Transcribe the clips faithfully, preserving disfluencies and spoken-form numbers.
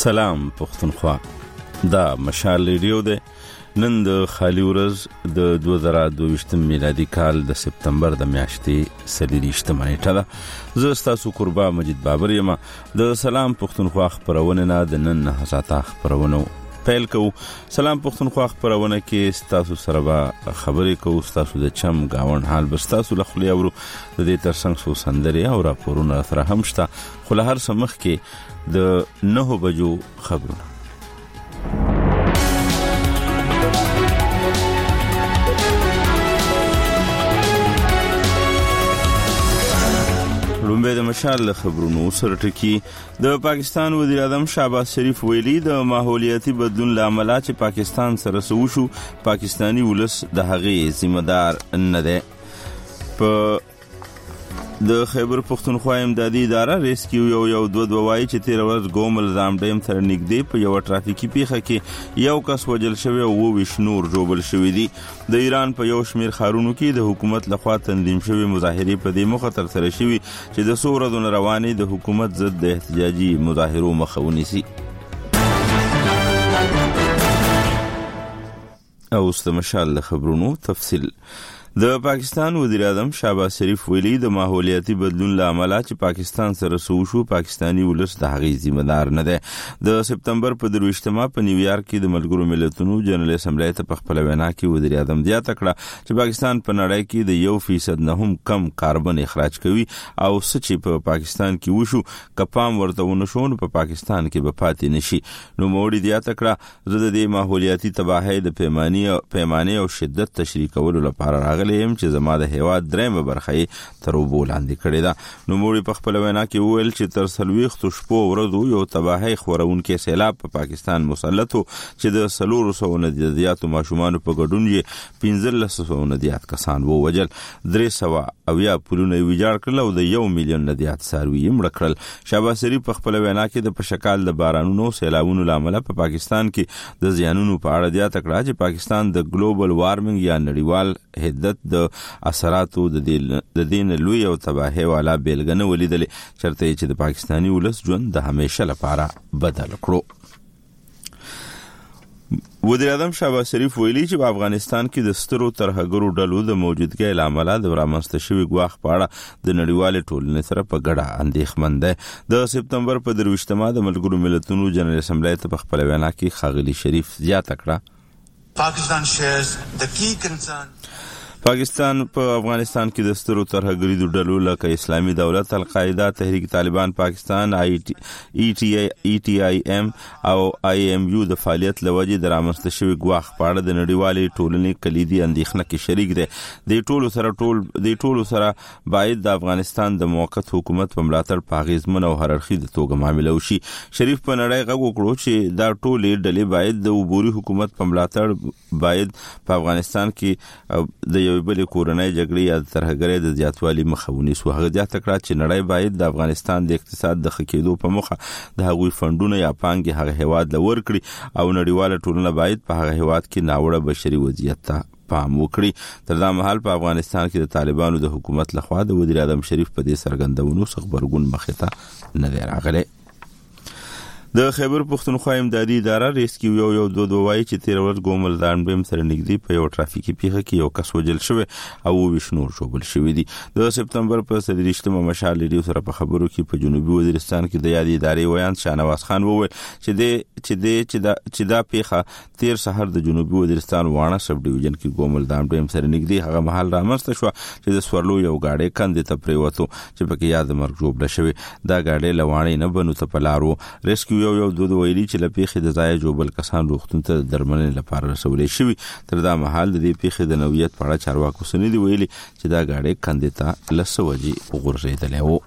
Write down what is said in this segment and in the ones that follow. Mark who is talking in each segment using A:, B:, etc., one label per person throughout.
A: سلام پښتونخوا، دا مشال ریډیو ده. نن د خالی ورځ د دوه زره دوه میلادي کال د سپتمبر د میاشتې څلورویشتمه نیټه ده. زه ستاسو قربا مجید بابر یم. د سلام پښتونخوا خپرونه نه د نن نه ساعته خپرونه پیل کوو. سلام پښتونخوا خپرونه کې ستاسو سره به خبرې کوو، ستاسو د چم گاون حال به ستاسو له خولې اورو، د دې ترڅنګ څو سندرې او راپورونه سره هم شته، خو له هر څه مخکې د نهو بجو خبرونه. لومبه د مشال خبرونو سره ټکی. د پاکستان وزیر اعظم شهباز شریف ویلي د ماحولیاتي بدلون لامل چې پاکستان سره سوشو پاکستانی ولس د هغې ذمہ دار نه ده. په د خیبر پښتونخوا امدادي اداره ریسکیو یو یو دوه دوه وایي چې تیر ورځ ګومل ځام ډیم تر نږدې په یو ټرافیکي پیښه کې یو کس وژل شوی او ویش نور جوړل شوی دي. د ایران په یو شمیر ښارونو کې د حکومت لخوا تنظیم شوی مظاهرې په دې موخه ترسره شوي چې د څو ورځو روانې د حکومت ضد د احتجاجي مظاهرو مخه ونیسي. او اوس د مشال خبرونو تفصیل. د پاکستان وزیر اعظم شهباز شریف ویلي د ماحولیاتي بدلون لامل چې پاکستان سره سوشو پاکستانی ولس د هغې ذمہ دار نه ده. د سپتمبر په درویشتمه په نیویارک کې د ملګرو ملتونو جنرال اسمبلی ته په خپل وینا کې وزیر اعظم زیاته کړه چې پاکستان په نړۍ کې د یو فیصد نه هم کم کاربن اخراج کوي او څه چې په پاکستان کې وشو کپام ورته ونشو نو په پاکستان کې به پاتې نشي. نو موړي زیاته کړه زه د دې ماحولیاتي تباہۍ د پیمانې پیمانې او شدت تشریح کولو لپاره راغلی یم چې زما د هیواد درېمه برخه یې تر اوبو لاندې کړې ده. نو موړي په خپل وینا کې وویل چې تر څلوېښتو شپو ورځو یو تباهۍ خورونکی سیلاب په پاکستان مسلط و چې د څلورو سوو نه زیاتو ماشومانو په ګډون یې پنځلس سوو نه زیات کسان ووژل، درې سوه اویا پلونه یې ویجاړ کړل او د یو میلیون نه زیات څاروي یې مړه کړل. شهباز شریف په خپل وینا کې د پشکال د بارانونو سیلابونو له امله په پاکستان کې د زیانونو په اړه زیاته کړه چې پاکستان د ګلوبل وارمنګ یا نړیوال حدت د اثراتو د دین لوی او تباہي والا بیلګنه ولیدلې چرته چې د پاکستانی ولس ژوند د همیشه لپاره بدل کړو. وزیر اعظم شهباز شریف ویلي چې په افغانستان کې د سترو ترهګرو ډلو د موجودګۍ له امله د رامنځته شوي ګواښ په اړه د نړیوالې ټولنې سره په ګډه اندېښمن دی. د سپتمبر په درویشتمه د ملګرو ملتونو جنرال اسمبلی ته په خپل وینا کې ښاغلي شریف زیاته کړه
B: پاکستان shares the key concern.
A: پاکستان په پا افغانستان کې د سترو ترهګریزو ډلو لکه اسلامي دولت، القاعده، تحریک طالبان پاکستان، ای ټي ای ټي آی ایم او آی ایم یو د فعالیت لوجې د رامنځته شوي ګواښ په اړه د نړیوالې ټولنې کلیدي اندېښنه کې شریک دی. د ټولو سره ټول د ټولو سره باید د افغانستان د موقت حکومت په ملاتړ په اغیزمن او هررخیزه توګه معامله وشي. شریف په نړۍ غږ وکړو چې دا ټولې ډلې باید د عبوري حکومت په ملاتړ باید په افغانستان کې د یو بل کورنۍ جګړې یا ترهګرۍ د زیاتوالي مخه ونیسو. هغه زیاته کړه چې نړۍ باید د افغانستان د اقتصاد د ښه کېدو په موخه د هغوی فنډونه یا پانګې هغه هیواد له ورکړي او نړیواله ټولنه باید په هغه هیواد کې ناوړه بشري وضعیت ته پام وکړي. تر دا مهال په افغانستان کې د طالبانو د حکومت لخوا د وزیر اعظم شریف په دې څرګندونو څخه غبرګون مخې ته نه دی راغلی. د خیبر پښتونخوا امدادي اداره ریسکیو یو یو دوه دوه وایي چې تیر ورځ ګومل ځام ډیم سره نږدې په یو ټرافیکي پیښه کې یو کس وژل شوی او ویش نور جوړل شوی دي. د سپتمبر په څلورویشتمه مشال ریډیو سره په خبرو کې په جنوبي وزیرستان کې د یادې ادارې ویان شاهنواز خان وویل چې د چې د چې دا چې دا پیښه تیر سحر د جنوبي وزیرستان وانه سب ډیویژن کې ګومل ځام ډیم سره نږدې هغه محل رامنځته شو چې د سورلو یو گاډي کندې ته پریوتو چې پکې یاد مرګ جوړل شوی. دا گاډي لوانې نه بنو ته پلارو. ریسکیو یو یو دوه دوه ویلي چې لپیخې د ځای جوبل کسان روغتون ته درملنې لپاره رسولې شوي. تر دا مهال د دې پیښې د نوعیت په اړه چارواکو څه نه دي ویلي چې دا گاډي کندې ته لس وجې وغورځېدلی و.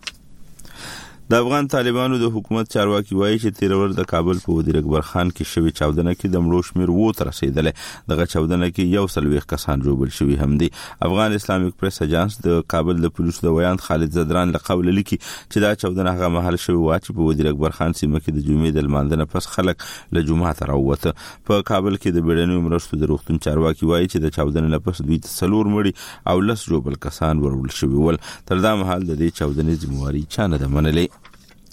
A: د افغان طالبانو د حکومت چارواکي وایي چې تیر ورځ د کابل په وزیر اکبر خان کې شوی چاودنه کې د مړو شمیر وو ته رسیدلی. دغه چاودنه کې یو څلوېښت کسان ژوبل شوي هم دي. افغان اسلامیک پریس اجانس د کابل د پولیسو د ویاند خالد زدران له قوله لیکي چې دا چاودنه هغه مهال شوی و چې په وزیر اکبر خان سیمه کې د جمعې د لمانځه نه پس خلک له جومات راووته. په کابل کې د بیړنیو مرستو د روغتون چارواکي وایي چې د چاودنې نه پس دوی ته څلور مړي او لس ژوبل کسان وروړل شوي ول. تر دا مهال د دې چاودنې ذمہواري چا نه ده منلې.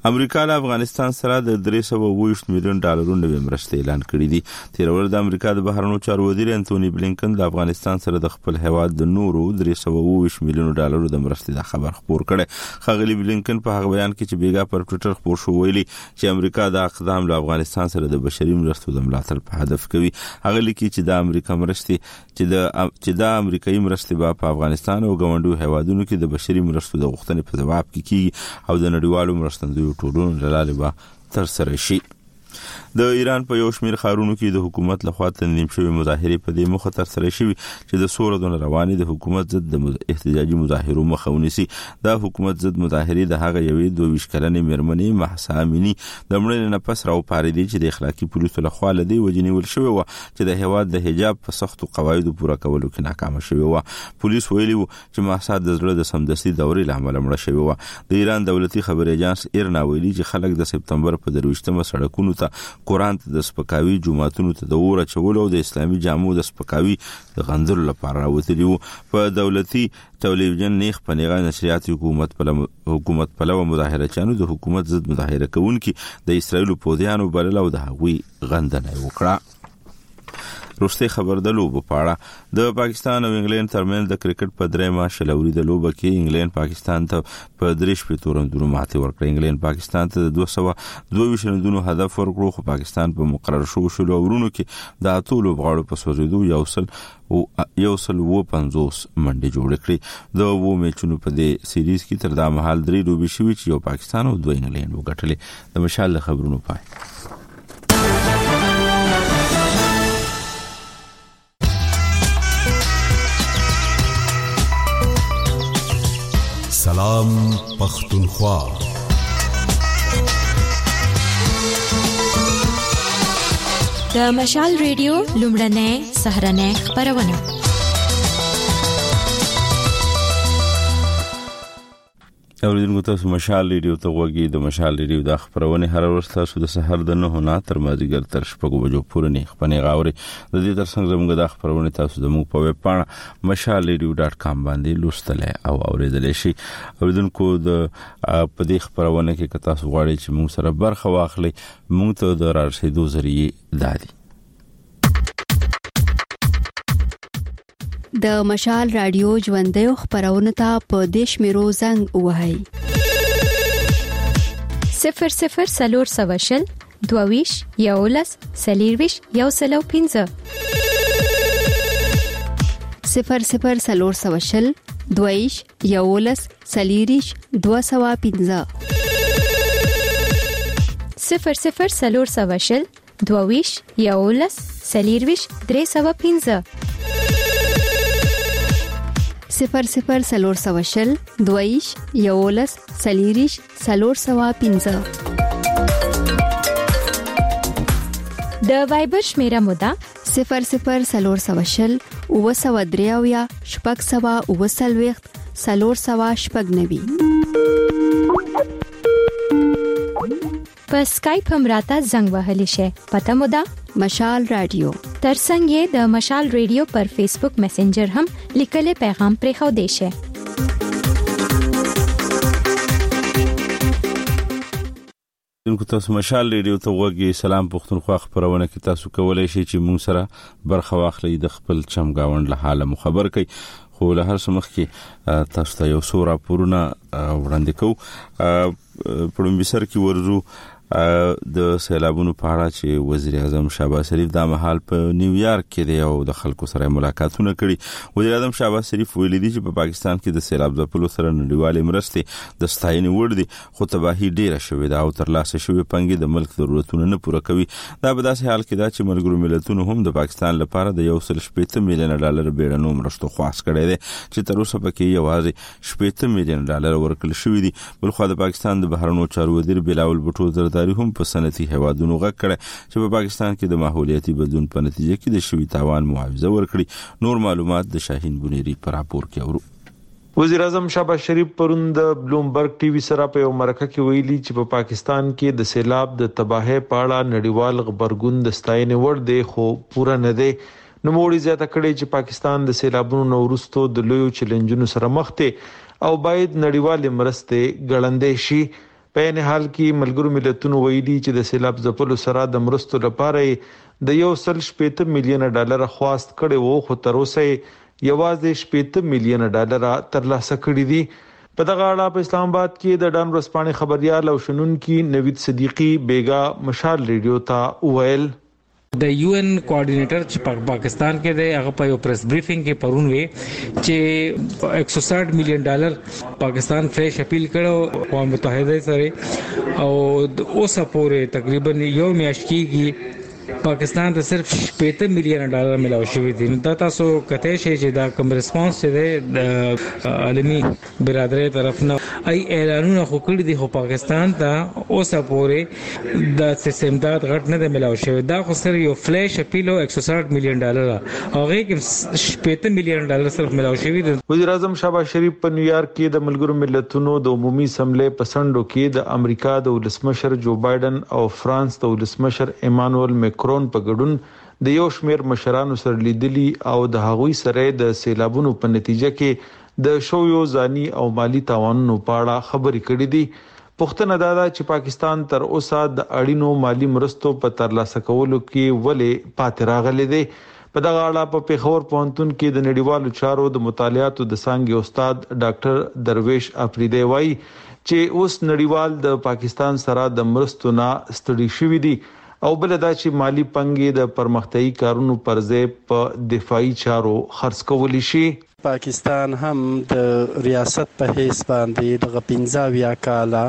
A: امریکا له افغانستان سره د درې سوه اووه ویشت میلیون ډالرونو نوې مرستې اعلان کړې دي. تیر ورځ د امریکا د بهرنیو چارو وزیر انټونی بلینکن د افغانستان سره د خپل هیواد د نورو درې سوه اووه ویشت میلیون ډالرو د مرستې د خبر خبر کړي. ښاغلي بلینکن په هغه بیان کې چې بیګا پر ټوئیټر خبر شو ویلي چې امریکا د اقدام له افغانستان سره د بشري مرستو د ملاتړ په هدف کوي. هغه لیکي چې د امریکا مرستې چې د چې د امریکایي مرستې په افغانستان او ګاونډیو هیوادونو کې د بشري مرستو د غوښتنې په جواب کې کیږي او د نړیوالو مرستندویو ټولونو له لارې به تر سره شي. د ایران په یو شمېر ښارونو کې د حکومت لخوا تنظیم شوی مظاهرې په دې موخه تر سره شوي چې د څو ورځو روانې د حکومت ضد د احتجاجي مظاهرو مخه ونیسي. د حکومت ضد مظاهرې د هغه یوې دوه ویشت کلنې مېرمنې مهسا امینی د مړینې نه پس راوپارېدې چې د اخلاقي پولیسو لخوا له دې وجې نیول شوې وه چې د هېواد د حجاب په سختو قواعدو پوره کولو کې ناکامه شوې وه. پولیس ویلي وو چې مهسا د زړه د سمدستي دورې له امله مړه شوې وه. د ایران دولتي خبري اژانس ایرنا ویلي چې خلک د سپتمبر په درویشتمه سړکونو ته قرآن ته د سپکاوي جمعتونو ته د اور اچولو او د اسلامي جامو د سپکاوي د غندلو لپاره راوتلي وو. په دولتي تلویزیون نیخ په نیغه نشریات حکومت په حکومت په لور مظاهرچیانو د حکومت ضد مظاهره کوونکي د اسرایل پوځیانو بلل او د هغوی غندنه وکړه. روسي خبر د لوبو پاړه د پاکستان او انګلند ترمنځ د کرکټ په درېمه شلوري د لوبه کې انګلند پاکستان ته په درې شپې تورندونو ماتې ورکړه. انګلند پاکستان ته د دوه سوه دوه ویشت رنونو هدف ورکړو خو پاکستان په مقرر شو شلو ورونو کې د اتو لوبغاړو په سوزیدو یو سل او یو سل و پنځوس منډې جوړ کړې. د وو میچونو په دې سیریز کې تر دا مهال درې لوبې شوې چې یو پاکستان او دوه انګلند وګټلې. د مشال خبرونو پای.
C: سلام پختونخوا.
D: د مشال ریډیو لومړنۍ سهرنۍ خبرونه.
A: اوریدونکو تاسو مشال ریډیو ته وګورئ. د مشال ریډیو د خبرونه هر ورځ تاسو د سحر د نه نه تر مازیګر تر شپږو بجو پورې نه خبرونه غاوري. د دې ترڅنګ زموږ د خبرونه تاسو زموږ په ویب پاڼه مشال ریډیو ډاټ کام باندې لوستل او اوریدل شي. اوریدونکو د په دې خبرونه کې که تاسو غواړئ چې موږ سره برخه واخلئ موږ ته د رارسېدو ذریعہ دادي.
E: د مشال رادیو ژوندۍ خبرونه ته په دیش میرو زنګ وهاي
D: صفر صفر سلور سواشل دوویش یولس سلیرویش یو سلو پینزه
E: صفر صفر سلور سواشل دوویش یولس سلیریش دو سوا پینزه
D: صفر صفر سلور سواشل دوویش یولس سلیرویش درې سوا پینزه
E: صفر صفر سلور سواشل دویش یولس سلیریش سلور سوا پینزه.
D: د وایبر شمیره مودا
E: صفر صفر سلور سواشل او سوا دریاویا شپږ سوا او سلويخت سلور سوا شپږ نوي.
D: په سکایپ هم راته زنګ وهلی شي. پته مودا
E: مشال رادیو.
D: ترڅنګ یې د مشال ریډیو پر فیسبوک میسنجر هم لیکلي پیغام پرې خو دی شي.
A: دغه تاسو مشال ریډیو ته وګورئ. سلام پښتونخوا خبرونه کې تاسو کولای شئ چې موږ سره برخه واخلئ د خپل چمګاوند له حاله مخبر کړئ. خو له هر څه مخکې تاسو ته یو څو راپورونه وړاندې کوو. په لومړي سر کې ورزو د سیلابونو په اړه چې وزیر اعظم شهباز شریف د مهال په نیویارک کې دی او د خلکو سره ملاقاتونه کړي. وزیر اعظم شهباز شریف ویلي دی چې په پاکستان کې د سیلاب ځپلو سره نړیوالې مرستې د ستاینې وړ دي خو تباهي ډیره شوې ده او ترلاسه شوې پنګې د ملک ضرورتونه نه پوره کوي. دا په داسې حال کې ده چې ملګرو ملتونو هم د پاکستان لپاره د یو سل شپږ میلیون ډالر بیړنو مرستو خواست کړی دی چې تر اوسه پکې یوازې شپږ میلیون ډالر ورکړل شوې دي. بلخو د پاکستان د بهرنیو چارو وزیر بلاول بټو زرداری هم په صنعتي هیوادونو غږ کړی چې په پاکستان کې د ماحولیاتي بدلون په نتیجه کې د شوي تاوان معاوضه ورکړي. نور معلومات د شاهین بنيري پر راپور کې اورو.
F: وزیر اعظم شهباز شریف پرون د بلومبرګ ټي وي سره په یو مرکه کې ویلي چې په پاکستان کې د سیلاب د تباہی په اړه نړیوال خبرګون د ستاینې وړ دی خو پوره نه دی. نو موړي زیاته کړي چې پاکستان د سیلابونو نو وروسته د لویو چیلنجونو سره مخ دی او باید نړیوال مرستې ګړندې شي. په ان حال کې ملګرو ملتونو ویلي چې د سیلاب ځپلو سره د مرستو لپاره د یو سل شپږ میلیون ډالر خواست کړي وو، خو تر اوسه یوازې شپږ میلیون ډالر ترلاسه کړي دي. په دغه اړه په اسلام آباد کې د ډان ورځپاڼې خبريال او شنونکي نوید صدیقی بیګا مشال ریډیو ته ویل
G: د یو ان کوارډینیټر چې په پاکستان کې دی هغه په یو پریس بریفینګ کې پرون وی چې ایک سو ساٹھ میلیون ډالر پاکستان فریش اپیل کړو اقوام متحده سره او اوسه پورې تقریبا یو میاشت کېږي پاکستان ته صرف شپږ میلیون ډالر ملاو شوی دي. دا تاسو کته شي چې دا کوم ریسپانس دی د عالمي برادری طرف نه ای اعلانونه خو کړی دي، خو پاکستان ته اوسه پورې د سیستمداد غټ نه دی ملاو شوی. دا خو سره یو فلیش اپیل او ایک سو ساٹھ میلیون ډالر هغه کې شپږ میلیون ډالر صرف ملاو شوی دي.
F: وزیر اعظم شهباز شریف په نیویارک کې د ملګرو ملتونو د عمومي اسمبلی په سندو کې د امریکا د ولسمشر جو بایدن او فرانس د ولسمشر ایمانوئل میکرون په ګډون د یو شمېر مشرانو سره لیدلي او د هغوی سره د سیلابونو په نتیجه کې د شویو ځاني او مالی تاوانونو په اړه خبرې کړې دي. پوښتنه دا ده چې پاکستان تر اوسه د اړینو مالی مرستو په ترلاسه کولو کې ولې پاتې راغلی دی. په دغه اړه په پیښور پوهنتون کې د نړیوالو چارو د مطالعاتو د څانګې استاد ډاکټر درویش افریدی وایي چې اوس نړیوال د پاکستان سره د مرستو نه ستړي شوي دي او بل دا چې مالی پنګې د پرمختیايي کارونو پر ځای په دفاعي چارو خرڅ کول شي.
H: پاکستان هم د ریاست په حیث باندې د پنځه کاله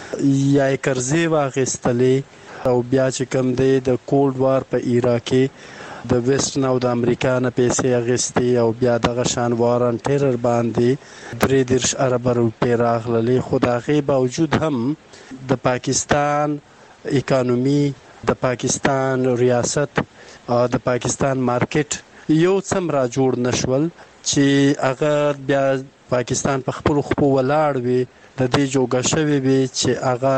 H: یا قرضې واغستلې او بیا چې کوم دی د کولډ وار په عراق کې د ویسټرن او د امریکا نه پیسې اغستې او بیا دغه شان وارن ټیرر باندې درې دیرش ارب روپۍ راغللې. خو د هغې باوجود هم د پاکستان اکانومي، د پاکستان ریاست او د پاکستان مارکیټ یو څم را جوړ نشول چې هغه بیا پاکستان په خپل خپل ولاړ وي د دې جوګه شوی وي چې هغه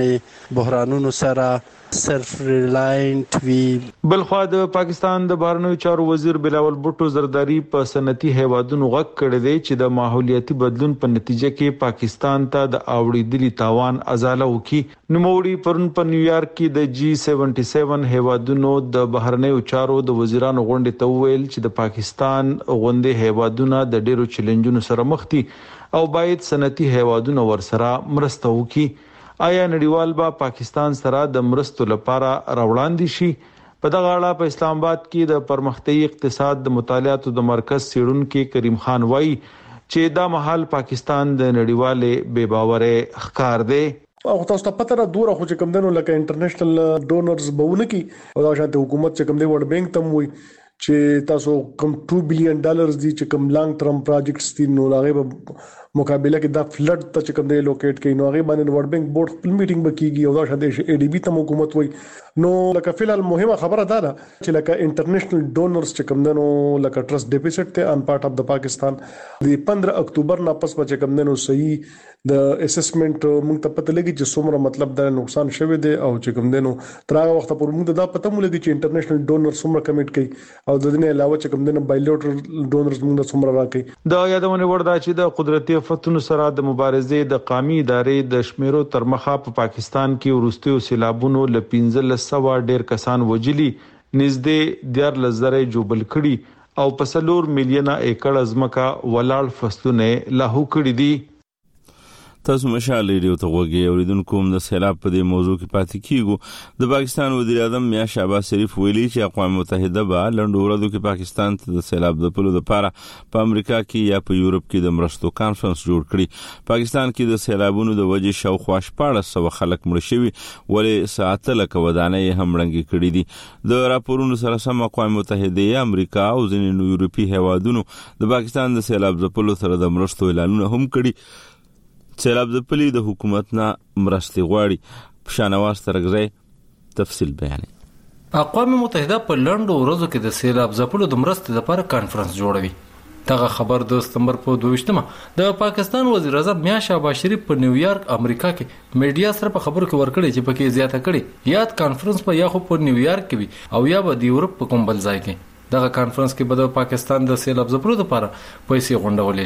H: ځنې بحرانونو سره صرف ریلاینټ وی.
F: بلخوا د پاکستان د بهرنیو چارو وزیر بلاول بوټو زرداری په صنعتي هیوادونو غږ کړی دی چې د ماحولیاتي بدلون په نتیجه کې پاکستان ته د اوړېدلي تاوان ازاله وکړي. نوموړي پرون په نیویارک کې د جی سیونټي سیون هیوادونو د بهرنیو چارو د وزیرانو غونډې ته وویل چې د پاکستان غونډې هیوادونه د ډېرو چیلنجونو سره مخ دي او باید صنعتي هیوادونه ورسره مرسته وکړي. آیا نړیوال با پاکستان سره د مرستو لپاره راوړاندې شي؟ په دغه اړه په اسلام آباد کې د پرمختیايي اقتصاد د مطالعاتو د مرکز څېړونکي کریم خان وایي چې دا مهال پاکستان د نړیوالې بې باورۍ ښکار دی.
I: او تاسو ته پته را دوره خو چې کوم دنو لکه انټرنیشنل ډونرز بهونه کی او دا شانته حکومت چې کوم دی ورلد بانک تم وي چې تاسو کوم ټو بلین ډالرز دي چې کوم لانګ ټرم پروجیکټس دي نو هغه په مقابله کې دا فلډ ته چې کوم دی لوکیټ کوي نو هغه باندې ورلد بانک بورډ خپل میټینګ وکړي او دا شاده ای ډی بی ته حکومت وي. نو لکه فلال مهمه خبره ده چې لکه انټرنیشنل ډونرز چې کوم دنو لکه ټرست ډیفیسټ ته ان پارت اف د پاکستان د پندرہ اکتوبر نه پس چې کوم دنو صحیح د اسسمنت موږ ته پته لګي چې څومره مطلب دا نقصان شوی دی او چې کوم دنو تر هغه وخت پورې موږ دا پته مو لګي چې انټرنیشنل ډونر څومره کمیټ کوي او د دې نه علاوه چې کوم دنو بایلټرل ډونرز موږ څومره راکړي. دا یادونه وردا چې د قدرتي آفتونو سره د مبارزې د قومي ادارې د شمیرو تر مخه په پاکستان کې ورستیو سیلابونو ل پنځلس سوه ډیر کسان وجلی، نږدې دیارلس زره جوبل کړي او په څلور میلیونه ایکړ ځمکه ولاړ فصلونه لاهو کړي دي.
A: تاسو مشال ریډیو ته وګورئ اوریدونکو د سیلاب په دې موضوع کې پاتې کیږو. د پاکستان وزیر اعظم میا شهباز شریف ویلي چې اقوام متحده به لنډو ورځو کې پاکستان ته د سیلاب د پلو لپاره په امریکا کې یا په یورپ کې د مرستو کانفرنس جوړ کړي. پاکستان کې د سیلابونو د وجې شاوخوا شپاړس سوه خلک مړه شوي ولې ساعته لکه ودانۍ هم ړنګې کړي دي. د راپورونو سره سم اقوام متحده امریکا او ځینې یورپي هیوادونو د پاکستان د سیلاب د پلو سره د مرستو اعلانونه هم کړي. سیلاب ځپلي د حکومت نه مرستې غواړي. شانواز ترګزی تفصیل بیانوي.
J: اقوام متحده په لنډو ورځو کې د سیلاب ځپلو د مرستې لپاره کانفرنس جوړوي. دغه خبر د سپتمبر په دوه ویشتمه د پاکستان وزیر اعظم میا شهباز شریف په نیویارک امریکا کې میډیا سره په خبرو کې ورکړي چې پکې زیاته کړي یاد کانفرنس په یا خو په نیویارک کې وي او یا به د یورپ په کوم بل ځای کې. دغه کانفرنس کې به د پاکستان د سیلاب ځپلو لپاره پیسې غونډول شي.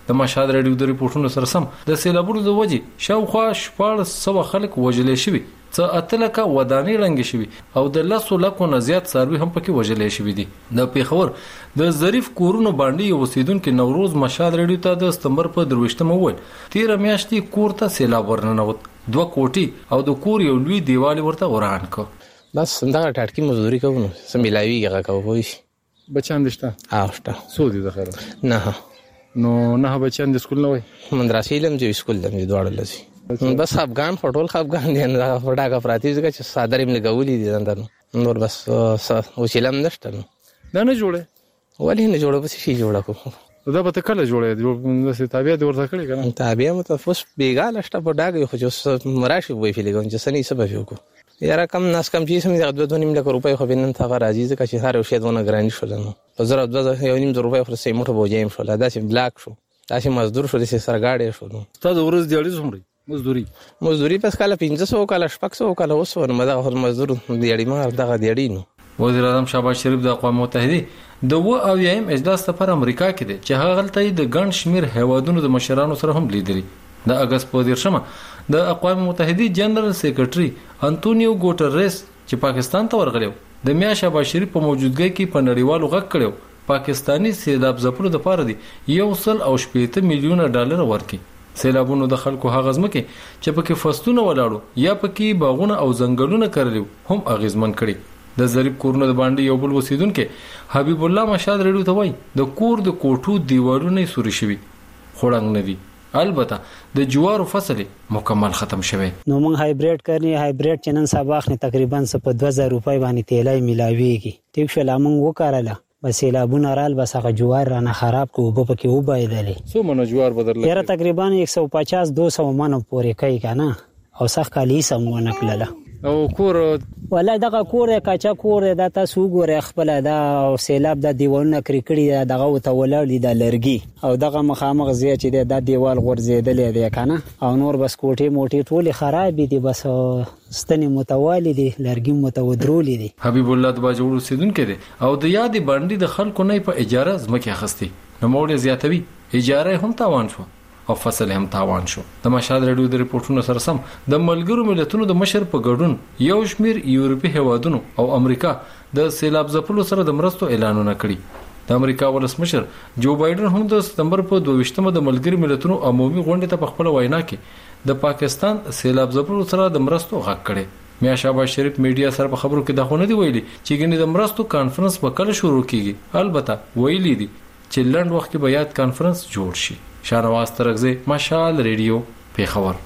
J: د مشهد رادیو د ریپورتونو سره سم د سیلابونو د وجې شاوخوا شپږ سوه خلک وژل شوي، څه اته لکه ودانۍ ړنګې شوي او د لسو لکو نه زیات څاروي هم پکې وژل شوي دي. د پیښور د ظریف کورونو باندې یو اوسیدونکي نوروز مشهد رادیو ته د سپتمبر په درویشتمه وویل تېره میاشتې کور ته سیلاب ورننوت، دوه کوټې او د کور یو لوی دیوال ورته وران کړ.
K: بس دغه ټاټکي مزدوري کوو نو څه میلاویږي هغه کوو. پوه شي.
L: بچیان دې شته؟
K: هغه شته.
L: څو دي د خیره؟
K: نه.
L: نو نه بچیان د سکول نه وای؟
K: مدرسې لم چې سکول لم دواړه لسی. بس افغان فټول خفغان دي نه فټاګه پراتی ځکه چې صادریم لګولې دي نن نور بس وسیلم نشته نو.
L: دا نه جوړه؟
K: ولې نه جوړه؟ بس شي جوړه کو.
L: دا به کله جوړه د څه تابع دي ورته کړی کنه؟
K: تابع مو ته فوس بیګال شته په ډاګه خو چې مراشي وای فلګون چې سني سبب یو کو. یاره کم ناس کم چې سم د دوه نیم لک روپۍ خو بنن تا راځي ځکه چې هر شی دونه ګرانی شول نو. په زره دوه یو نیم روپۍ خو سې موټه بوجایم شول دا چې بلاک شو دا چې مزدور شو د سرګاډي شو. نو
L: تا د ورځ دیاړي څومره مزدوري؟
K: مزدوري پس کاله پنځه سوه کاله شپږ سوه کاله اوس ور مده مزدور دیاړي مار دغه دیاړي نو.
J: وزیر اعظم شهباز شریف د اقوام متحده د و او یم اجلاس لپاره امریکا کې دی چې هغه غلطي د ګڼ شمیر هیوادونو د مشرانو سره هم لیدلی. د اگست په دیرشمه د اقوام متحده جنرال سیکریټري انټونیو ګوټرس چې پاکستان ته ورغلی د میا شهباز شریف په موجودګۍ کې په نړیوالو غږ کړو پاکستانی سیلاب ځپلو لپاره دی یو سل او شپېته میلیونه ډالر ورکړي. سیلابونو د خلکو هغه ځمکې چې پکې فصلونه ولاړو یا پکې باغونه او ځنګلونه کرلو هم اغیزمن کړي. د ظریف کورونو د باندې یو بل وسیدونکو حبیب الله مشهد رادیو ته وایي د کور د کوټو دیوالونه سوري شوي خړنګ نه دي. البته د جوارو فصل مکمل ختم شوه.
M: نو موږ هایبریډ کړنی هایبریډ چنن سباخ نه تقریبا په دوه زره روپۍ باندې تیلای ملاویږي. ټیک شو لامنګ وکړاله بس سیلابونه رال بس هغه جوار رانه خراب کو وب پکې وبایدلې.
L: څو منه جوار بدل
M: یاره تقریبا یک سو پچاس دو سو منه پورې کوي کنه او سخ کالی سمونه کړله.
L: او کور
M: ولای دغه کور کاچا کور د تاسو ګوره خپل دا او سیلاب د دیوالونه کریکړي دغه وته ولړ د لرګي او دغه مخامخ زی چې د دیوال غورځیدلې دی کنه او نور بس کوټي موټي ټول خراب دي بس ستنی متوالي دي لرګي متودرولې دي.
J: حبیب الله د باجوړو سیدونکو دی او د یادې باندې د خلکو نه په اجاره ځمکه اخستي نو موړ زیاتوي اجاره هم تاوان شو او فصل هم تاوان شو. د مشهد رادیو د ریپورتونو سره سم د ملګرو ملتونو د مشر په ګډون یو شمیر یورپی هیوادونو او امریکا د سیلاب ځپلو سره د مرستو اعلانونه کړي. د امریکا ولسمشر جو بایدن هم د سپتمبر په دوه د ملګرو ملتونو عمومي غونډې ته په خپل وینا کې د پاکستان سیلاب ځپلو سره د مرستو غږ کړي. میا شهباز شریف میډیا سره په خبرو کې دا خونه دی ویلي چې ګنې د مرستو کانفرنس په کله شروع کیږي. البته ویلي دي چې لنډ وخت کې به یاد کانفرنس جوړ شي. شاهنواز ترغزی مشال ریډیو پیښور.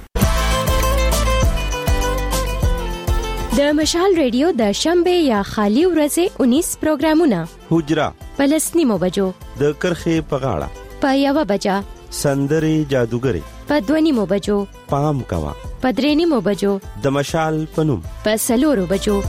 D: د مشال ریډیو د شنبه یا خالی ورځې انیس پروګرامونه
N: حجرا
D: پلسنیمو بجو
N: د کرخې په غاړه
D: په یو بجا
N: سندري جادوګری
D: په دونیمو بجو
N: پام کوا
D: په درېنیمو بجو
N: د مشال پنوم
D: په سلورو بجو.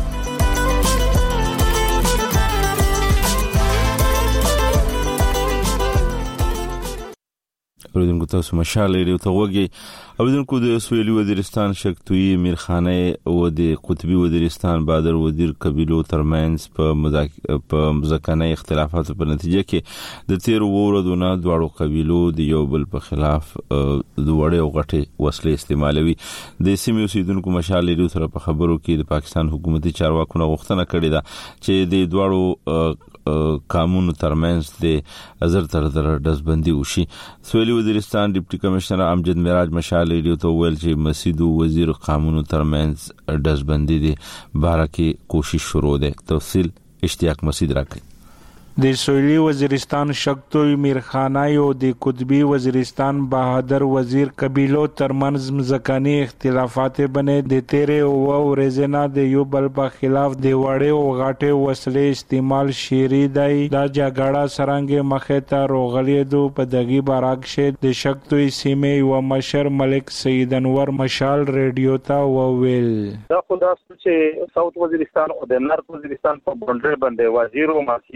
A: اوریدونکو تاسو مشال ریډیو ته وګورئ. اوریدونکو د سویلي وزیرستان شکتوی میرخانه او د قطبی وزیرستان بادر وزیر قبیلو ترمنځ په په ځکنه اختلافات په نتیجه کې د تیر وورودونه دواړو قبیلو د یو بل په خلاف د وړې او غټې وسلې استعمالوي. د سیمې اوسیدونکو مشال ریډیو سره په خبرو کې د پاکستان حکومتي چارواکو غوښتنه کړې ده چې د دواړو قانون ترمنځ د ازر تر در دزبندي وشي. سویلي وزیرستان ډیپټي کمشنر امجد معراج مشال ریډیو ته ویل چې مسعود وزیر قانون ترمنځ دزبندي دي بارکه کوشش شروع ده. تفصیل اشتیاق مسعود راکړي.
O: د سویلي وزیرستان شکتوی میرخانه او د قطبی وزیرستان بهادر وزیر قبیلو ترمنځ مزکانی اختلافات بنې د تیرې او ورځې د یو بل په خلاف د وړې او غټې وسلې استعمال شيري دی. دا جګړه سرانګې مخې ته روغلې دو په دغه بارک شه د شکتوی سیمې او مشر ملک سید انور مشال ریډیو ته وویل
P: دا خو دا چې ساوث وزیرستان او د نارت وزیرستان په بونډر باندې وزیر او مسجد د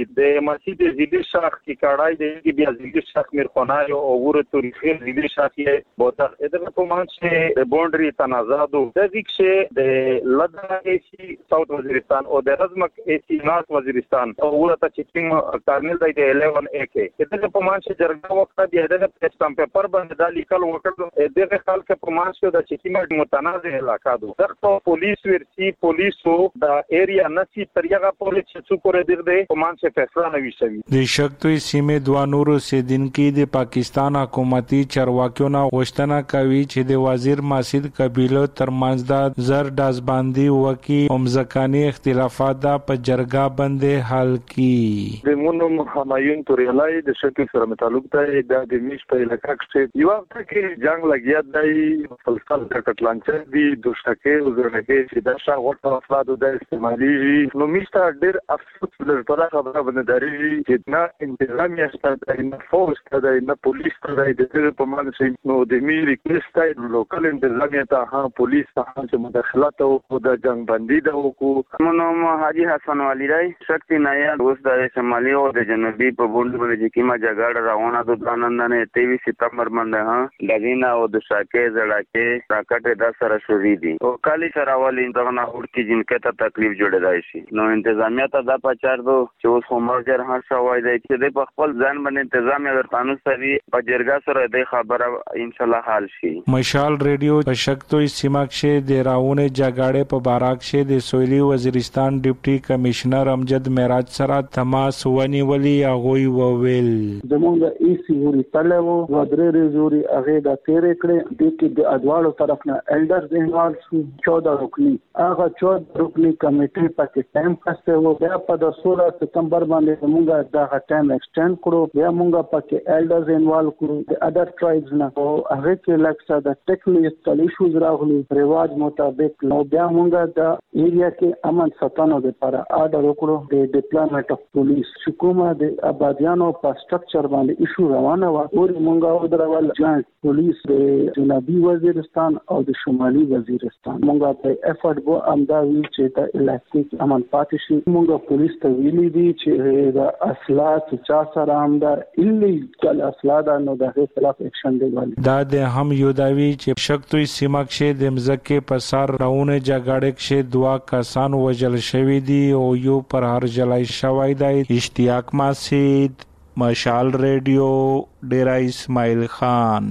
P: د مسجد زیدی شاخ کی کړای دی بیا زیدی شاخ میرخونای او ور تاریخي زیدی شاخ یې بوتر ادھر په مانچه بونډري تنازادو د دښه د لدا ایسی ساوث وزیرستان او د رزمک ایسی نارث وزیرستان او ورته چیپینګ کارنل دی د eleven A کې دغه په مانچه جرګه وخت دی دغه پېسټم پیپر باندې د لیکل وکړو دغه خلک په مانچه د چیپینګ متنازع علاقه دو دغه پولیس ورسی پولیسو د ایریا نسی تریغه پولیس چې څوک دی په مانچه فیصله نوي شوی
O: د شکتوي سیمه دوه نورو سیدونکو د پاکستان حکومتي چارواکیو نه غوښتنه کوي چې د وزیر ماسید قبیلو ترمنځ د زر داسبندي وکي اومځکاني اختلافات د په جرګه باندې حل کی
P: د مونږ همایون توريلای د شکل سره متعلق دی د دمیش په علاقه کې یو وخت کې جنگ لګیا دی فلسفل کټلانچ دی د شکه وزرنګي چې د شاه ورته افراد د استعمالي نو میسته ډیر افسوس لري په خبره باندې دري چې نه انتظامیه ستاسو نه فورس ته نه پولیس ته د دې په معنی چې نو د می ریکوست دی لوکل انتظامیه ته ها پولیس ته چې مداخلت او د جنگ بندي د وکړو
Q: نو حاجی حسن والی راي شکتی نایا اوس د شمالي او د جنوبي په بوند باندې چې کیما جګړه روانه ده نن نه تیئیس سپتمبر باندې ها لګینا او د شاکه زړه راکټه د سره شوې دي او کالي سره والی دغه نه ورکی جنکه ته تکلیف جوړه شي نو انتظامیه ته د پچار دو چې اوس همرجر هر شوای دی چې د خپل ځان باندې انتظامیه ورتانو سوي په جرګه سره د خبره ان شاء الله حل شي
O: مشال ریډیو په شکتوي سیمه کې د راونه جګړې په باراک شه د سویلي وزیرستان ډیپټي کمشنر امجد معراج سره تماس ونیولي هغه وویل
R: زمونږ ای سی وري تلو و درې ریزوري هغه د تیرې کړې د کې د ادوالو طرف نه الډر انوال شو چودہ رکنی هغه چودہ رکنی کمیټې پکې ټایم کسته وو بیا په سولہ سپتمبر باندې موږ دا ټایم ایکسټند کړو بیا موږ پکې الډرز انوال کړو د ادر ټرایبز نه او هغه کې لکه د ټیکنیکل ایشوز راغلي رواج مطابق نو بیا موږ د ایریا کې امن ساتنه لپاره آرډر وکړو د ډیپلوماټ اف پولیس حکومت د آبادیانو په سټرکچر باندې ایشو روانه و او موږ درول جوائنٹ پولیس د جنوبي وزیرستان او د شمالي وزیرستان موږ په افورت بو امداوی چې د علاقې امن پاتې شي موږ پولیس ته ویلي دي چې د اصلاحات چا سره هم د الیګل اصلاحات نو د خلاف اکشن دی ولې
O: دا د هم یو داوی چې شکتوي سیمه کې د مزکه په سر راونه جګړه کې دوا کسان وجل شوی دي او یو پر هر جلای شوی دی اشتیاق ماسید مشال ریډیو ډیرا اسماعیل خان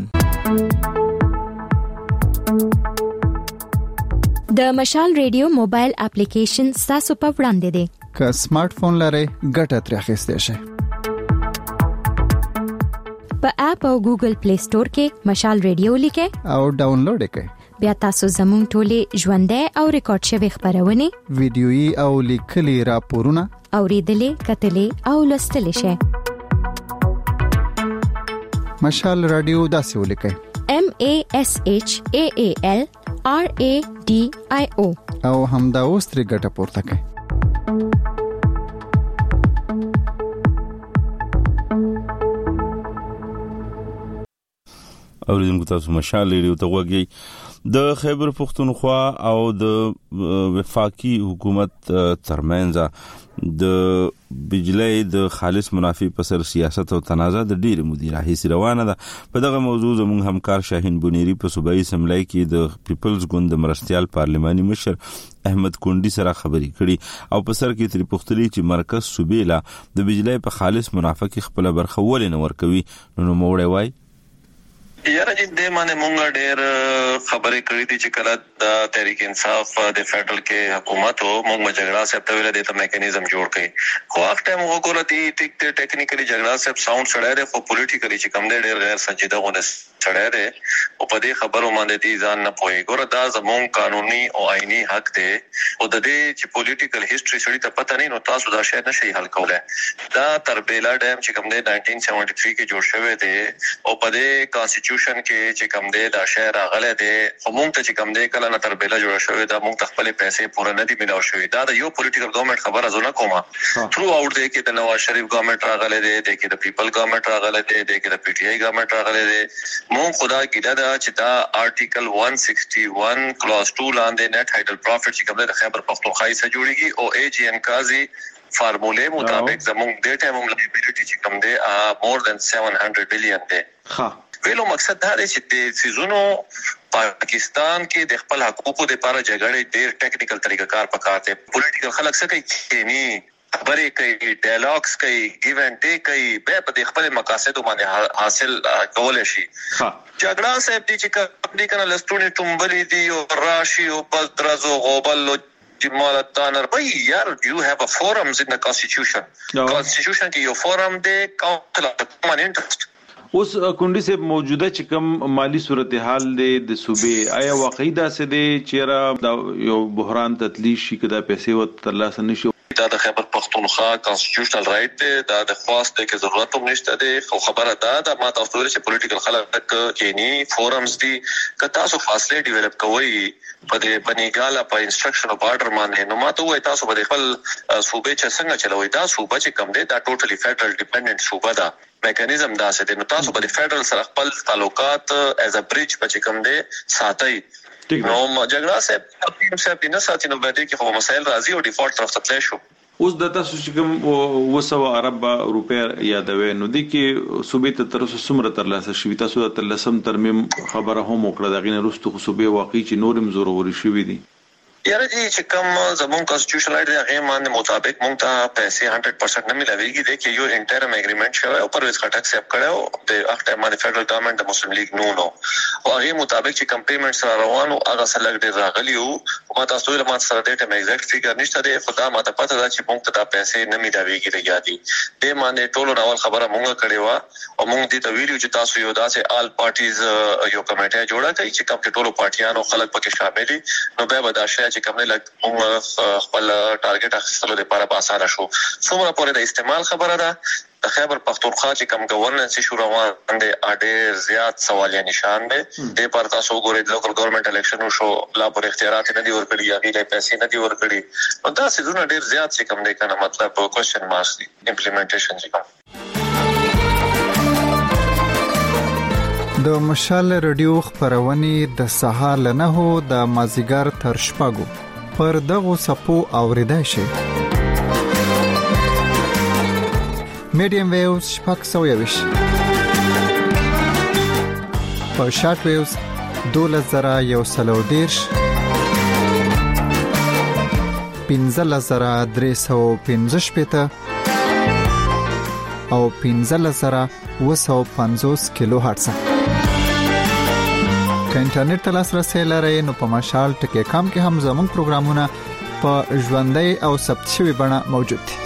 D: د مشال ریډیو موبایل اپلیکیشن تاسو په وړاندې دی
S: که سمارټ فون لرئ ګټه ترې اخیستئ شئ
D: په اپ او ګوګل پلی سٹور کې مشال ریډیو لیکئ
S: او ډاونلوډ کړئ
D: بیا تاسو زموږ ټولې ژوندۍ او ریکارډ شوی خبرونه
S: ویډیويي او لیکلي راپورونه
D: اوریدلې کتلې او لوستلې شئ
S: مشال رادیو داسې ولیکئ
D: M A S H A A L R A D I O
S: او همدا اوس ترې ګټه پورته کړئ
A: اوریدونکو تاسو مشال ریډیو ته وګورئ د خیبر پختونخوا او د وفاقي حکومت ترمنځ د بجلی د خالص منافع په سر سیاست او تنازع د ډیر مدیره هیڅ روانه ده په دغه موضوع زموږ همکار شاهین بونيري په صوبایي سملای کې د پیپلز ګوند مرستيال پارلماني مشر احمد کونډي سره خبري کړي او په سر کې تری پختلي چې مرکز صوبېلا د بجلی په خالص منافع کې خپل برخه ولې نه ورکوي نو نو موړې وای
T: یاره چې د معنی مونږ ډېر خبرې کړې دي چې کله د تحریک انصاف د فدرال کې حکومت او مونږ جګړه سره تل د ته میکانیزم جوړ کړي خو وخت هم وګوره دي ټیک ټیکنیکلی جګړه سره ساوند سره لري خو پولیټیکلی چې کوم ډېر غیر سنجیده غونډه سره لري او په دې خبرو باندې دي ځان نه پوي ګوره دا زموږ قانوني او آئینی حق دی او د دې چې پولیټیکل هیستوري سړي ته پته نه نو تاسو دا شی نشي حل کولای دا تر بیلا ډیم چې کوم دی nineteen seventy-three کې جوړ شوی دی او په دې کانسټیټیوشن کې چې کوم دی دا شی راغلی دی خو موږ ته چې کوم دی کله نه تر بیلا جوړ شوی دا موږ خپل پیسې پوره نه دي ملاو شوی دا د یو پولیټیکل ګورنمنت خبره زونه کومه تھرو اوټ دی کې د نواز شریف ګورنمنت راغلی دی د کې د پیپل ګورنمنت راغلی دی د کې د پی ټی آی ګورنمنت راغلی دی موږ خدا ګیدا دا چې دا آرټیکل one sixty-one کلاس two لاندې نت هایډل پروفټ چې کوم دی د خیبر پختونخوا سره جوړیږي او ای جی ان قاضي فارمولې مطابق زموږ د ټایم لایبیلیټي چې کوم دی مور دین seven hundred billion دی.
F: ها
T: ویلو مقصد دا دی چې د سيزونو پاکستان کې د خپل حقوقو لپاره جګړې ډېر ټیکنیکل طریقه کار پکار دي. پولیټیکل خلک څه کوي چې نه خبرې کوي، ډایلاګز کوي، ګیو اینڈ ټیک کوي، به په خپل مقاصد باندې حاصل کول شي. جګړه صاحب دي چې کوم دي کنه لستونی ټومبلې دي او راشي او پس درزو غوبل جمالتانر بھائی یار you have a forums in the constitution. constitution کې یو فورم دی کاونسل اف کامن انټرست.
F: اوس کونډي سه موجوده چې کوم مالی صورتحال دی د صوبې آیا واقعي دا څه دی چې را یو بحران تدلیش شي کدا پیسې و ترلاسه نشي؟
T: دا د خیبر پختونخوا کانسټیټیوشنل رائټ دی، دا د خواست دی کې ضرورت هم نشته دی. خو خبره دا دا ما تاسو ته چې پولیټیکل خلک کې ني فورمز دي که تاسو فاصله ډیولپ کوئ په دې بنیګاله په انسټرکشن او آرډر باندې، نو ما ته وایي تاسو به خپل صوبې چې څنګه چلوي. دا صوبه چې کوم دی دا ټوټلی فیډرل ډیپندنٹ صوبه ده، میکانیزم دا څه دی. نو تاسو به فیډرل سره خپل تعلقات ایز ا برج په چې کوم دی ساتي. نو جګړه صاحب صاحب نه ساتي نو به دې کې خو مسایل راځي او ډیفالت طرف ته تللی شو.
F: اوس د تاسو چې کوم وسو عرب روپیا یادوي نو د کې صوبې ته تر اوسه څومره ترلاسه شوي؟ تاسو د ترلاسم ترمیم خبره هم وکړه دغه نه وروسته خو صوبې واقعي چې نورم ضروري شوي دي.
T: یاره جی چې کوم زمون کانسټیټیوشنل رائټ دی هغه باندې مطابق مونږ ته پیسې one hundred percent نه ملويږي. د کې یو انټرم اګریمنٹ شوی او پرویز خټک سیب کړو د وخت باندې فدرل ګورنمنت د مسلم لیگ نو نو او هغه مطابق چې کم پیمنټ سره روانو هغه سره لګ ډیر راغلی او ما تاسو له ما سره د ټیم ایگزیکټ فیګر نشته دی. خدا ما ته پته ده چې مونږ ته پیسې نه ملويږي د یادي د باندې ټولو ناول خبره مونږ کړې و او مونږ دې ته ویلو چې تاسو یو داسې آل پارټیز یو کمیټه جوړه کړئ چې کوم ټولو پارټیانو خلک پکې شامل دي. نو به به دا شی چې کوم لګ خپل ټارګټ اخیستلو لپاره په اسانه شو. څومره پورې د استعمال خبره ده د خیبر پختونخوا چې کوم گورننس شو روان دي اډیر زیات سوالیا نشان دي. د پر تاسو ګورئ د لوکل ګورنمنت الیکشن شو لا پر اختیارات نه دی ورکړي یا غیر پیسې نه دی ورکړي نو دا څه ډیر زیات چې کوم دی کنه مطلب کوېسچن مارکس دي امپلیمنټیشن چې کوم.
S: د مشال رادیو خبرونه د سهار لنهو د مازیګر تر شپږو پر دغه سپو اوریدای شي. میډیم ویوز شپږ سوه یوش په شارټ ویوز دولس زره یو سلو دیرش پنځلس زره درې سوه پنځه شپېته او پنځلس زره اوه سوه پنځوس کیلو هرتز. که انټرنیټ ته لاسرسي لرئ نو په مشال ټکی کام کې هم زموږ پروګرامونه په ژوندۍ او ثبت شوی بڼه موجود دي.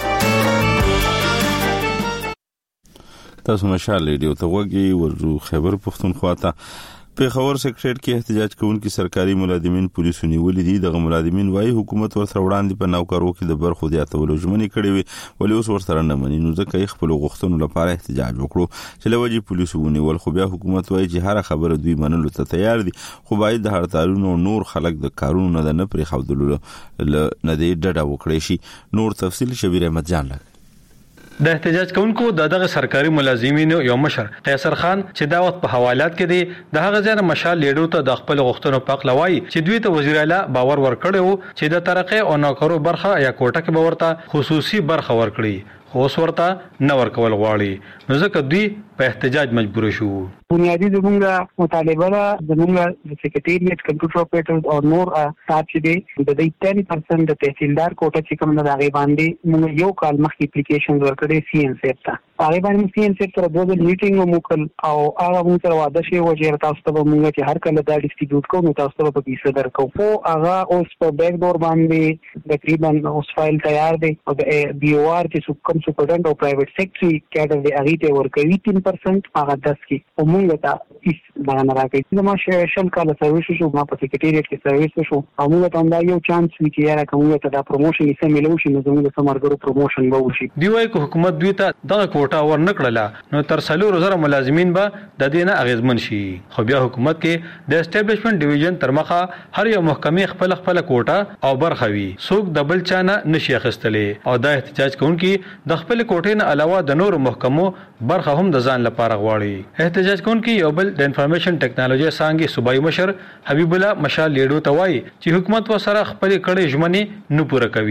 A: تاسو مشال ریډیو ته وګورئ ورجو خیبر پختونخوا ته پیښور سیکریټریټ کې احتجاج کوونکي سرکاري ملازمین پولیسو نیولې دي. دغه ملازمین وايي حکومت ورسره وړاندې په نوکرو کې د برخو زیاتولو ژمنې کړې وي ولې اوس ورسره نه مني. نو ځکه یې خپل غوښتنو لپاره احتجاج وکړو چې لوجې پولیسو ونیول. خو بیا حکومت وايي چې هر خبره دوی منلو ته تیار دي خو باید د هړتالونو نور خلک د کارونو نه نه پرې خودلو نه دی ډډه وکړي شي. نور تفصیل شبیر احمد جان لګ.
U: د احتجاج کوونکو د دغه سرکاري ملازمینو یو مشر قیصر خان چې دا وخت په حوالات کې دی د هغه ځای مشال لیډو ته د خپل غوښتنو په اړه وایي چې دوی ته وزیر اعلی باور ورکړو چې د ترقه او نوکرو برخه یا کوټه کې باورته خصوصي برخه ورکړي خو اوس ورته نه ورکول غواړي نو ځکه دوی په احتجاج مجبور شو.
V: بنیادی زموږه مطالبه ده زموږه د سکریټریټ کمپیوټر اپریټرز او نور سټاف چې دی د دې ten percent د تحصیلدار کوټه چې کوم د هغه باندې موږ یو کال مخکې اپلیکیشن ورکړې سی ان سیټ ته هغه باندې سی ان سیټ سره دوه ځل میټینګ وکړ او هغه موږ سره وعده شوی و چې تاسو ته موږ چې هر کله دا ډیسټریبیوټ کوو تاسو ته په پیسې درکو. خو هغه اوس په بیک ډور باندې تقریبا اوس فایل تیار دی او د بي او ار چې کوم سپورټنټ او پرایویټ سیکټري کېډر دی هغه ته ورکوي ten percent هغه دس کې او موږ ته هیڅ باندې نه راکړي. زما شل کال سرویس شو ما په سکریټریټ کې سرویس شو او موږ ته دا یو چانس وی چې یاره کومه ته دا پروموشن یې سم ملو شي نو زموږ د سمارګرو پروموشن به وشي.
U: دی وايي چې حکومت دوی ته دغه کوټه ور نکړله نو تر څلور زره ملازمین به د دې نه اغیزمن شي. خو بیا حکومت کې د اسټابلیشمنت ډیویژن تر مخه هر یو محکمې خپل خپل کوټه او برخه وي څوک د بل چا نه نشي اخیستلې او دا احتجاج کوونکي د خپل کوټې نه علاوه د نور محکمو برخه هم د ځان لپاره غواړي. احتجاج کوونکي یو بل د انفارمیشن ټیکنالوژي څانګې صوبایي مشر حبیب الله مشال لیډو ته وایي چې حکومت وسره خپل کړې ژمنې نه پوره کوي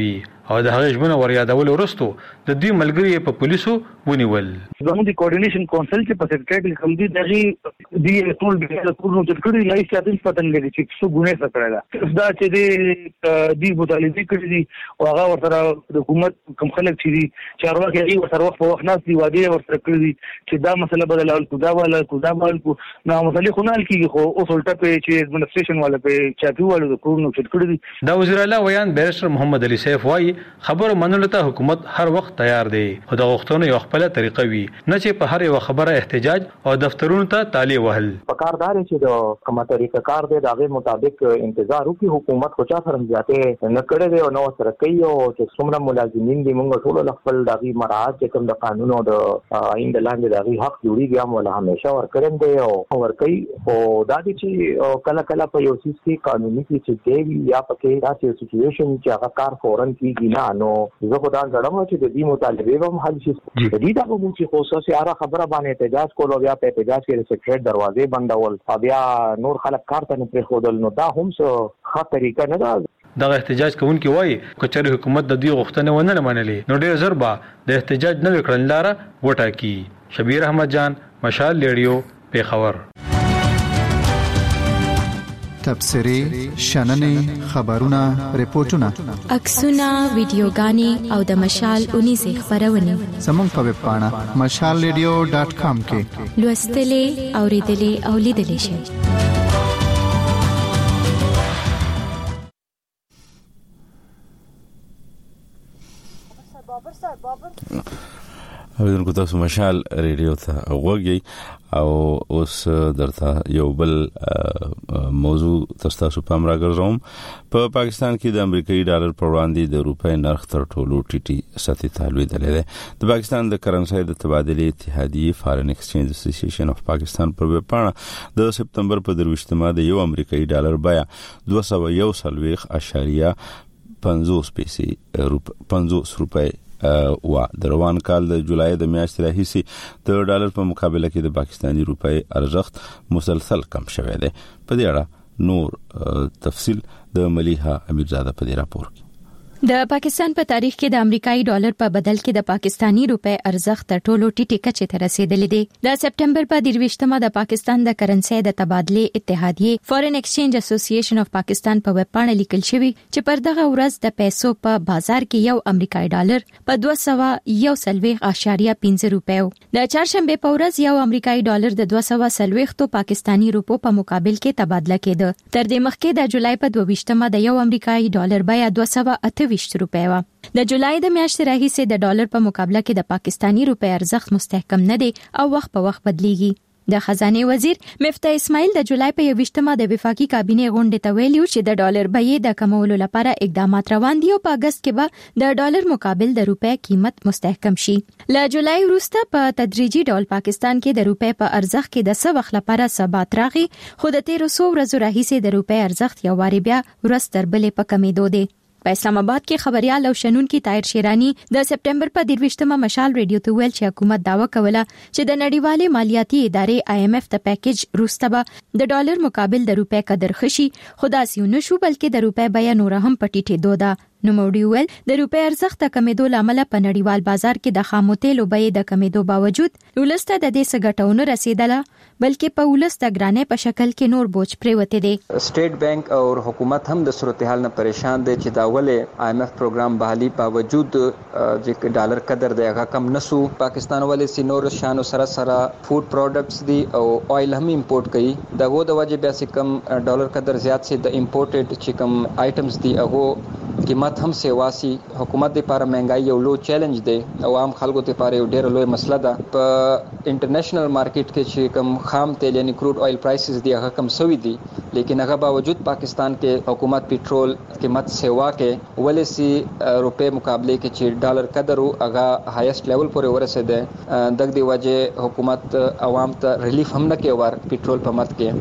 U: او د هغه ژمنه ور یادول ورستو د دې ملګری په پولیسو ونیول.
B: زموږ د کوارډینیشن کونسل چې په سیکریټریټ کوم دي دغه دی ټول د کورونو د کړي لای ساتل پتن لري چې څو ګونه څه کړل دا چې دی دی مطالبه کړی دي او هغه ورته د حکومت کوم خلک چې دي چارواکي هغه ورته وخت په وخت ناس دی وادي ورته کړی دي چې دا مسله بدلول کو دا ولا کو دا ولا کو نو مسله خو نه کیږي خو اوس ولټه په چې ایڈمنسټریشن والا په چاپی والو د کورونو چې کړی دي.
U: دا وزیر اعلی ویان بیرستر محمد علي سیف وايي خبر منلو ته حکومت هر وخت تیار دی خو د غوښتنو یو خپل طریقه وي نه چې په هر یو خبره احتجاج او دفترونو ته تالی وهل.
C: پکاردار چې د کومه طریقه کار دی دغه مطابق انتظار وکړي. حکومت خو چا سره ځاته نه کړی دی او نو سره کوي او چې څومره ملازمین دي موږ ټول خپل دغه مراعات چې کوم د قانون او د آئین د لاندې دغه حق جوړیږي هم ولا همیشه ورکړم دی او ورکوي او دا دي چې کله کله په یو سیس کې قانوني کې چې دی یا پکې داسې سچويشن چې هغه کار فورن کیږي نه نو زه خو دا غواړم چې د دې مطالبه هم حل شي. د دې دغه مونږ چې خصوصي اره خبره باندې احتجاج کول او بیا په احتجاج کې سیکریټ دروازې بندول او بیا نور خلک کار ته نه پریښودل نو دا هم څه ښه طریقه نه ده.
U: دغه احتجاج کوونکي وایي کچره حکومت د دې غوښتنه ونه منلې نو ډېر زر به د احتجاج نه وکړل لاره وټاکي. شبیر احمد جان مشال ریډیو پیښور.
S: تبصری شننې خبرونه ریپورتونه
D: عکسونه ویډیوګانې او د مشال اونیزه خبرونه
S: زموږ په ویب پاڼه مشال ریډیو ډاټ کام کې
D: لوستلې اوریدلې او لیدلې شئ.
A: اوریدونکو تاسو مشال ریډیو ته وګورئ او اوس درته یو بل موضوع تاسو په امر راګرځوم. په پاکستان کې د امریکایي ډالر پر وړاندې د روپۍ نرخ تر ټولو ټیټي سطح ته لوېدلی دی. د پاکستان د کرنسۍ د تبادلې اتحادیې فارن ایکسچینج اسوسییشن اف پاکستان پر ویب پاڼه د سپتمبر په درویشتمه د یو امریکایي ډالر بیه دوه سوه یو څلوېښت اعشاریه پنځوس پیسې پنځوس روپۍ وا د روان کال د جولای د میاشتې راهیسې د ډالر په مقابله کې د پاکستاني روپۍ ارزښت مسلسل کم شوی دی. په دې اړه نور تفصیل د ملیحه امیرزاده په دې راپور کې.
D: د پاکستان په تاریخ کې د امریکایي ډالر په بدل کې د پاکستانی روپۍ ارزښت تر ټولو ټیټه کچې ته رسیدلی دی. د سپتمبر په درویشتمه د پاکستان د کرنسۍ د تبادلې اتحادیې فارن ایکسچینج اسوسییشن اف پاکستان په ویب پاڼه لیکل شوی چې پر دغه ورځ د پیسو په بازار کې یو امریکایي ډالر په دوه سوه یو څلوېښت اعشاریه پنځه روپۍ د چهارشنبه په ورځ یو امریکایي ډالر د دوه سوه څلوېښت پاکستانی روپو په مقابل کې تبادله کېده. تر دې مخکې د جولای په دوه د یو امریکایي ډالر بیه دوه سوه اته ویشت روپۍ و. د جولای د میاشتې راهیسې د ډالر په مقابله کې د پاکستانی روپۍ ارزښت مستحکم نه دی او وخت په وخت بدلیږي. د خزانه وزیر مفتاح اسماعیل د جولای په یوویشتمه د وفاقي کابینې غونډې ته ویلي چې د ډالر بیې د کمولو لپاره اقدامات روان دي او په اگست کې به د ډالر مقابل د روپۍ قیمت مستحکم شي. له جولای وروسته په تدریجي ډول پاکستان کې د روپۍ په ارزښت کې د څه وخت لپاره ثبات راغی خو د تیرو څو ورځو راهیسې د روپۍ ارزښت یو واري بیا ورځ تر بلې په کمیدو دی. په اسلام آباد کې خبريال او شنونکي طاهر شیرانی د سپتمبر په درویشتمه مشال ریډیو ته ویل چې حکومت داوا کوله چې د نړیوالې مالیاتي ادارې آی ایم ایف ته پیکیج روسته به د ډالر مقابل د روپۍ قدر خشي خو داسې نه شو بلکې د روپۍ بیه نور هم پټیټې دوده. نو موډي ویل د روپۍ ارزښت د کمیدو لامل په نړیوال بازار کې د خامو تیلو بیې د کمیدو باوجود ولسته د دې سګټونه رسیدله بلکې په ولسته ګرانې په شکل کې نور بوج پریوته دي.
W: سټیټ بانک او حکومت هم د صورتحال نه پریشان دي چې دا ولې آی ایم ایف پروګرام بحالي باوجود چې ډالر قدر دی هغه کم نسو. پاکستان ولې سينور شانو سره سره فود پروډکټس دي او آیل هم امپورټ کوي دغه د وجه بیا چې کم ډالر قدر زیات سي د امپورټډ چې کم آیټمز دي هغه قیمت هم سیواسي. حکومت لپاره مهنګای یو لو چیلنج دی او عام خلکو لپاره یو ډېر لوی مسله ده. په انټرنیشنل مارکیټ کې چې کم خام تیل یعنی کروډ آیل پرایسز دی هغه کم سوي دي لیکن هغه باوجود پاکستان کې حکومت پټرول قیمت سیوا کې ولې سي روپے مقابله کې چې ډالر قدر هغه هایست لیول پورې ورسېده. دغه دی وجه حکومت عوام ته ریلیف هم نه کوي ور پټرول په مرد کې.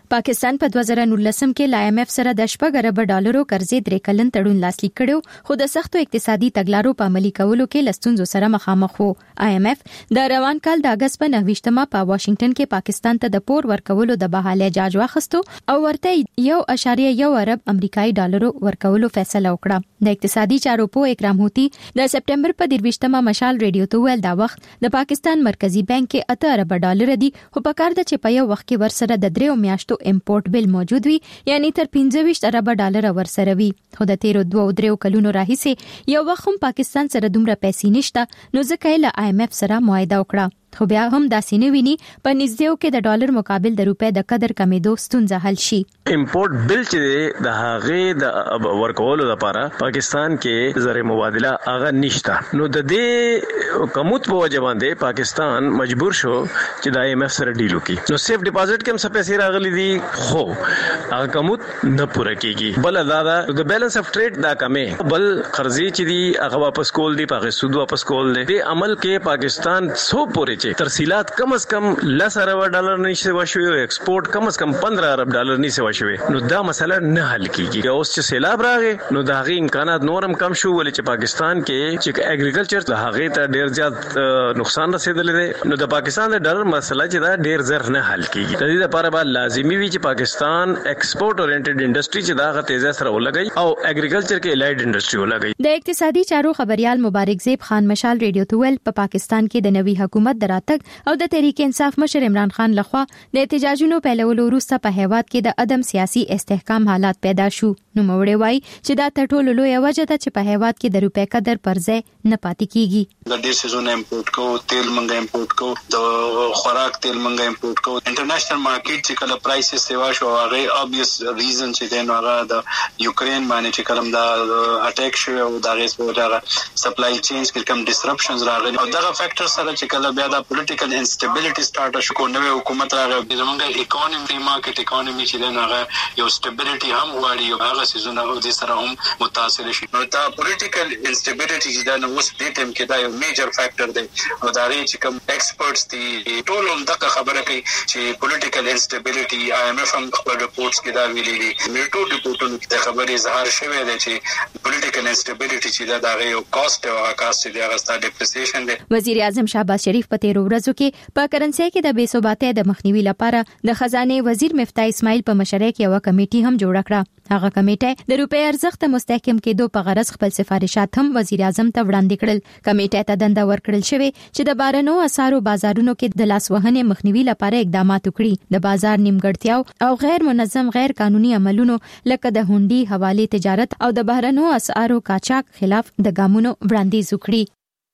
D: پاکستان په دوه زره نولسم کې ل آی ایم ایف سره د شپږ ارب ډالرو قرضې درې کلن تړون لاسلیک کړو خو د سختو اقتصادي تګلارو په عملي کولو کې لستونزو سره مخامخ وو. آی ایم ایف د روان کال د اگست په نهویشتمه په واشنگټن کې پاکستان ته د پور ورکولو د بحاله جاج واخستو او ورته یو اشاریه یو ارب امریکایي ډالرو ورکولو فیصله وکړه. د اقتصادي چارو په اکرام هوتی د سپټمبر په درویشتمه مشال ریډیو ته ویل دا وخت د پاکستان مرکزی بانک کې اته ارب ډالر دي خو په کار د چې په یو وخت کې ورسره د دریو میاشتو امپورټ بل موجود وي یعنی تر پنځه ویشت ارب ډالر ورسره وي. خو د تیرو دوه او دریو کلونو راهیسې یو وخت هم پاکستان سره دومره پیسې نشته نو ځکه یې له آی ایم ایف سره معاهده وکړه. خو بیا هم داسې نه ویني په نږدېو کې د ډالر مقابل د روپې د قدر کمیدو ستونزه حل شي.
E: امپورټ بل چې د هغه د ورکولو لپاره پاکستان کې زر مبادله هغه نشته نو د دې کموت په وجه باندې پاکستان مجبور شو چې د آی ایم ایف سره ډیل وکړي. نو سیف ډیپوزټ کې هم څه پیسې راغلي دي خو هغه کموت نه پوره کیږي. بل دا د بیلانس اف ټریډ دا کمې بل قرضې چې دي هغه واپس کول دي په سود واپس کول دي. د عمل کې پاکستان سو پورې ترسیلات کم از کم لس ارب ډالر نشي وشوي او ایکسپورټ کم از کم پندرہ ارب ډالر نشي وشوي نو دا مسله نه حل کیږي. اوس چې سیلاب راغی نو دا غي امکانات نورم کم شو ولې چې پاکستان کې چې اګریکلچر ته هغه ته ډیر زیات نقصان رسیدلی دی نو د پاکستان د ډالر مسله چې دا ډیر زر نه حل کیږي. د دې لپاره به لازمي وي چې پاکستان ایکسپورټ اورینټډ انډستری چې دا غته تیزه سره ولګي او اګریکلچر کې الایډ انډستری ولګي.
D: د اقتصادي چارو خبريال مبارک زیب خان مشال ریډیو ته ویل په پاکستان کې د نوي حکومت دراتګ او د تحریک انصاف مشر عمران خان لخوا د احتجاجونو پیلولو وروسته په هیواد کې د عدم سیاسي استحکام حالات پیدا شو. نو موړې وای چې دا ټولو لوی وجه ده چې په هیواد کې د روپې قدر پر ځای نه پاتې کیږي.
G: د ډیر سيزون امپورټ کو تیل منګا امپورټ کو د خوراک تیل منګا امپورټ کو انټرنیشنل مارکیټ چې کله پرایسز سیوا شو هغه obvious ریزن چې دین هغه د یوکرين باندې چې کلم دا اٹیک شو او دا غیس په وجه سپلای چینز کې کم ډیسرپشنز راغلي او دا فیکٹر سره چې کله بیا د پولیټیکل انسټیبিলিټي سٹارټ شو کو نوې حکومت راغی زمونږ اکانومي مارکیټ اکانومي چې دین هغه یو سټیبিলিټي هم غواړي او هغه سيزون او د سره هم متاثر شي. نو دا پولیټیکل انسټیبিলিټي چې دا نو اوس د ټیم کې دا یو میجر فیکٹر دی او دا ری چې کوم ایکسپرټس دي ټول هم دغه خبره کوي چې پولیټیکل انسټیبিলিټي آی ایم ایف هم خپل ریپورتس کې دا ویلي دي. میټو ریپورټونو کې د خبرې اظهار شوی دی چې پولیټیکل انسټیبিলিټي چې دا د یو کاست او کاست دی هغه ستاسو ډیپریسیشن دی.
D: وزیر اعظم شهباز شریف په تیرو ورځو کې په کرنسي کې د بې ثباتۍ د مخنیوي لپاره د خزانه وزیر مفتاح اسماعیل په مشرۍ کې یو کمیټي هم جوړ کړه. هغه کمیټه د روپې ارزښت مستحکم کېدو په غرض خپل سفارشات هم وزیر اعظم ته وړاندې کړل. کمیټه ته دنده ورکړل شوې چې د بارنو اسارو بازارونو کې د لاسوهنې مخنیوي لپاره اقدامات وکړي. د بازار نیمګړتیاو او غیر منظم غیر قانوني عملونو لکه د هونډي حواله تجارت او د بارنو اسارو قاچاق خلاف د ګامونو وړاندیز وکړي.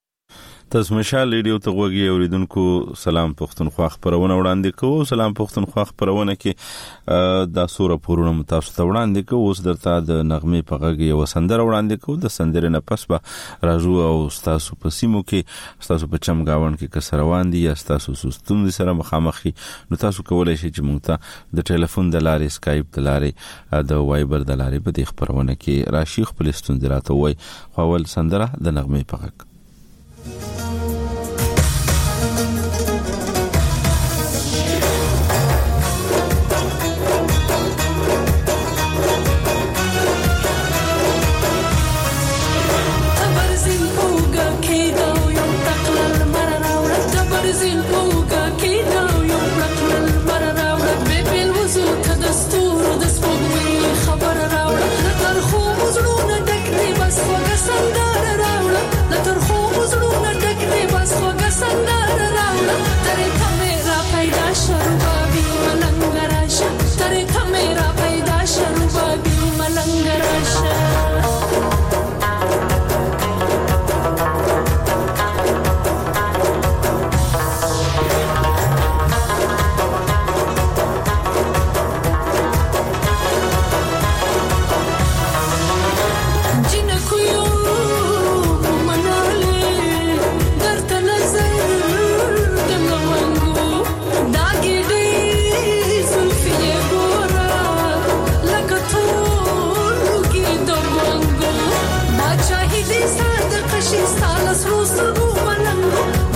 A: تاسو مشال ریډیو ته غوږی اوریدونکو سلام پښتونخوا خبرونه وړاندې کوو. سلام پښتونخوا خبرونه کې د سوره پورونه متاسو ته وړاندې کوو. اوس درته د نغمه په غږ یو سندره وړاندې کوو. د سندرې نه پس به راځو او تاسو په سیمو کې تاسو په چم گاون کې کس روان دي یا تاسو سستون دي سره مخامخي نو تاسو کولای شئ چې موږ ته د ټلیفون د لارې اسکایپ د لارې د وایبر د لارې په دې خبرونه کې راشي خپل ستونزې راته وای. خو ول سندره د نغمه په غږ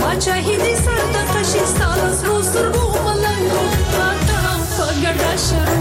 H: شهیدی سر د قشي ستاله سرو سرو ملنګو راته په ګډا شروع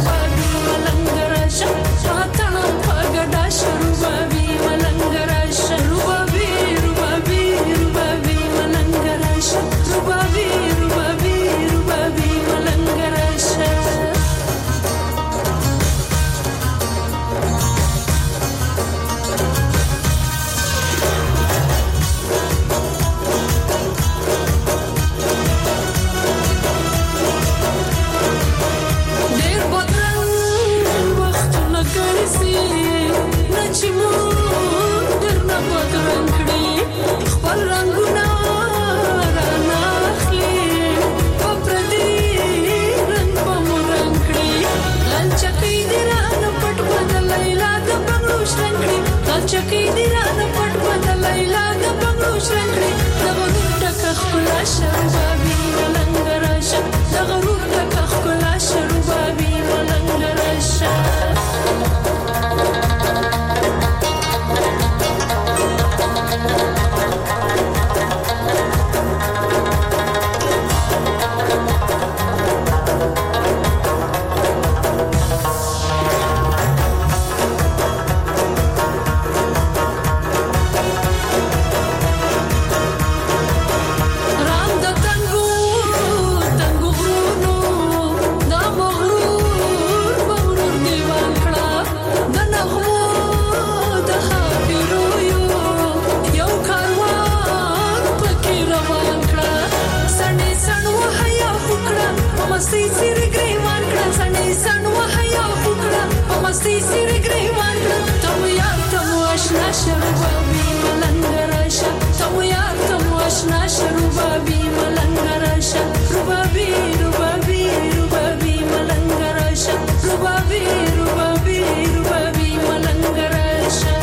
H: مستی سیر گریوان کړه سنې سن وحیا وکړه په مستی سیر گریوان کړه تم یار تم آشنا شربابي ملنګ راشه تم یار تم آشنا شربابي ملنګ راشه ربابي ربابي ربابي ملنګ راشه ربابي ربابي ربابي ملنګ راشه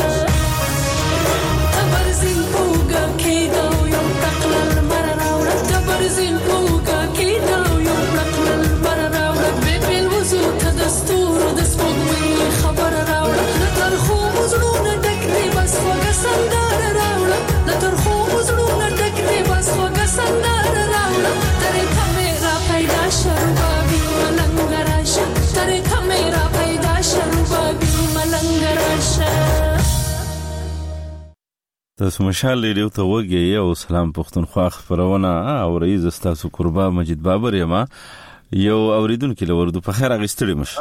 H: تبرزین پوګه کېدو یو تقلل مر راوړه تبرزین پوګه کېدو یو تقلل مر راوړه به بل وزو ته دستور د سپوږمۍ خبر راوړه تر خو مزړونه ډک دی بس خوږه سندره راوړه تر خو مزړونه ډک دی بس خوږه سندره راوړه ترې کمرا پیدا شربابي ملنګ راشه ترې کمرا پیدا شربابي ملنګ راشه.
A: تاسو مشال ریډیو ته وګورئ او سلام پښتونخوا خبرونه او رئیس استاسو قربا مجید بابر یما یو اوریدونکو لوردو په خیر اغستړي مش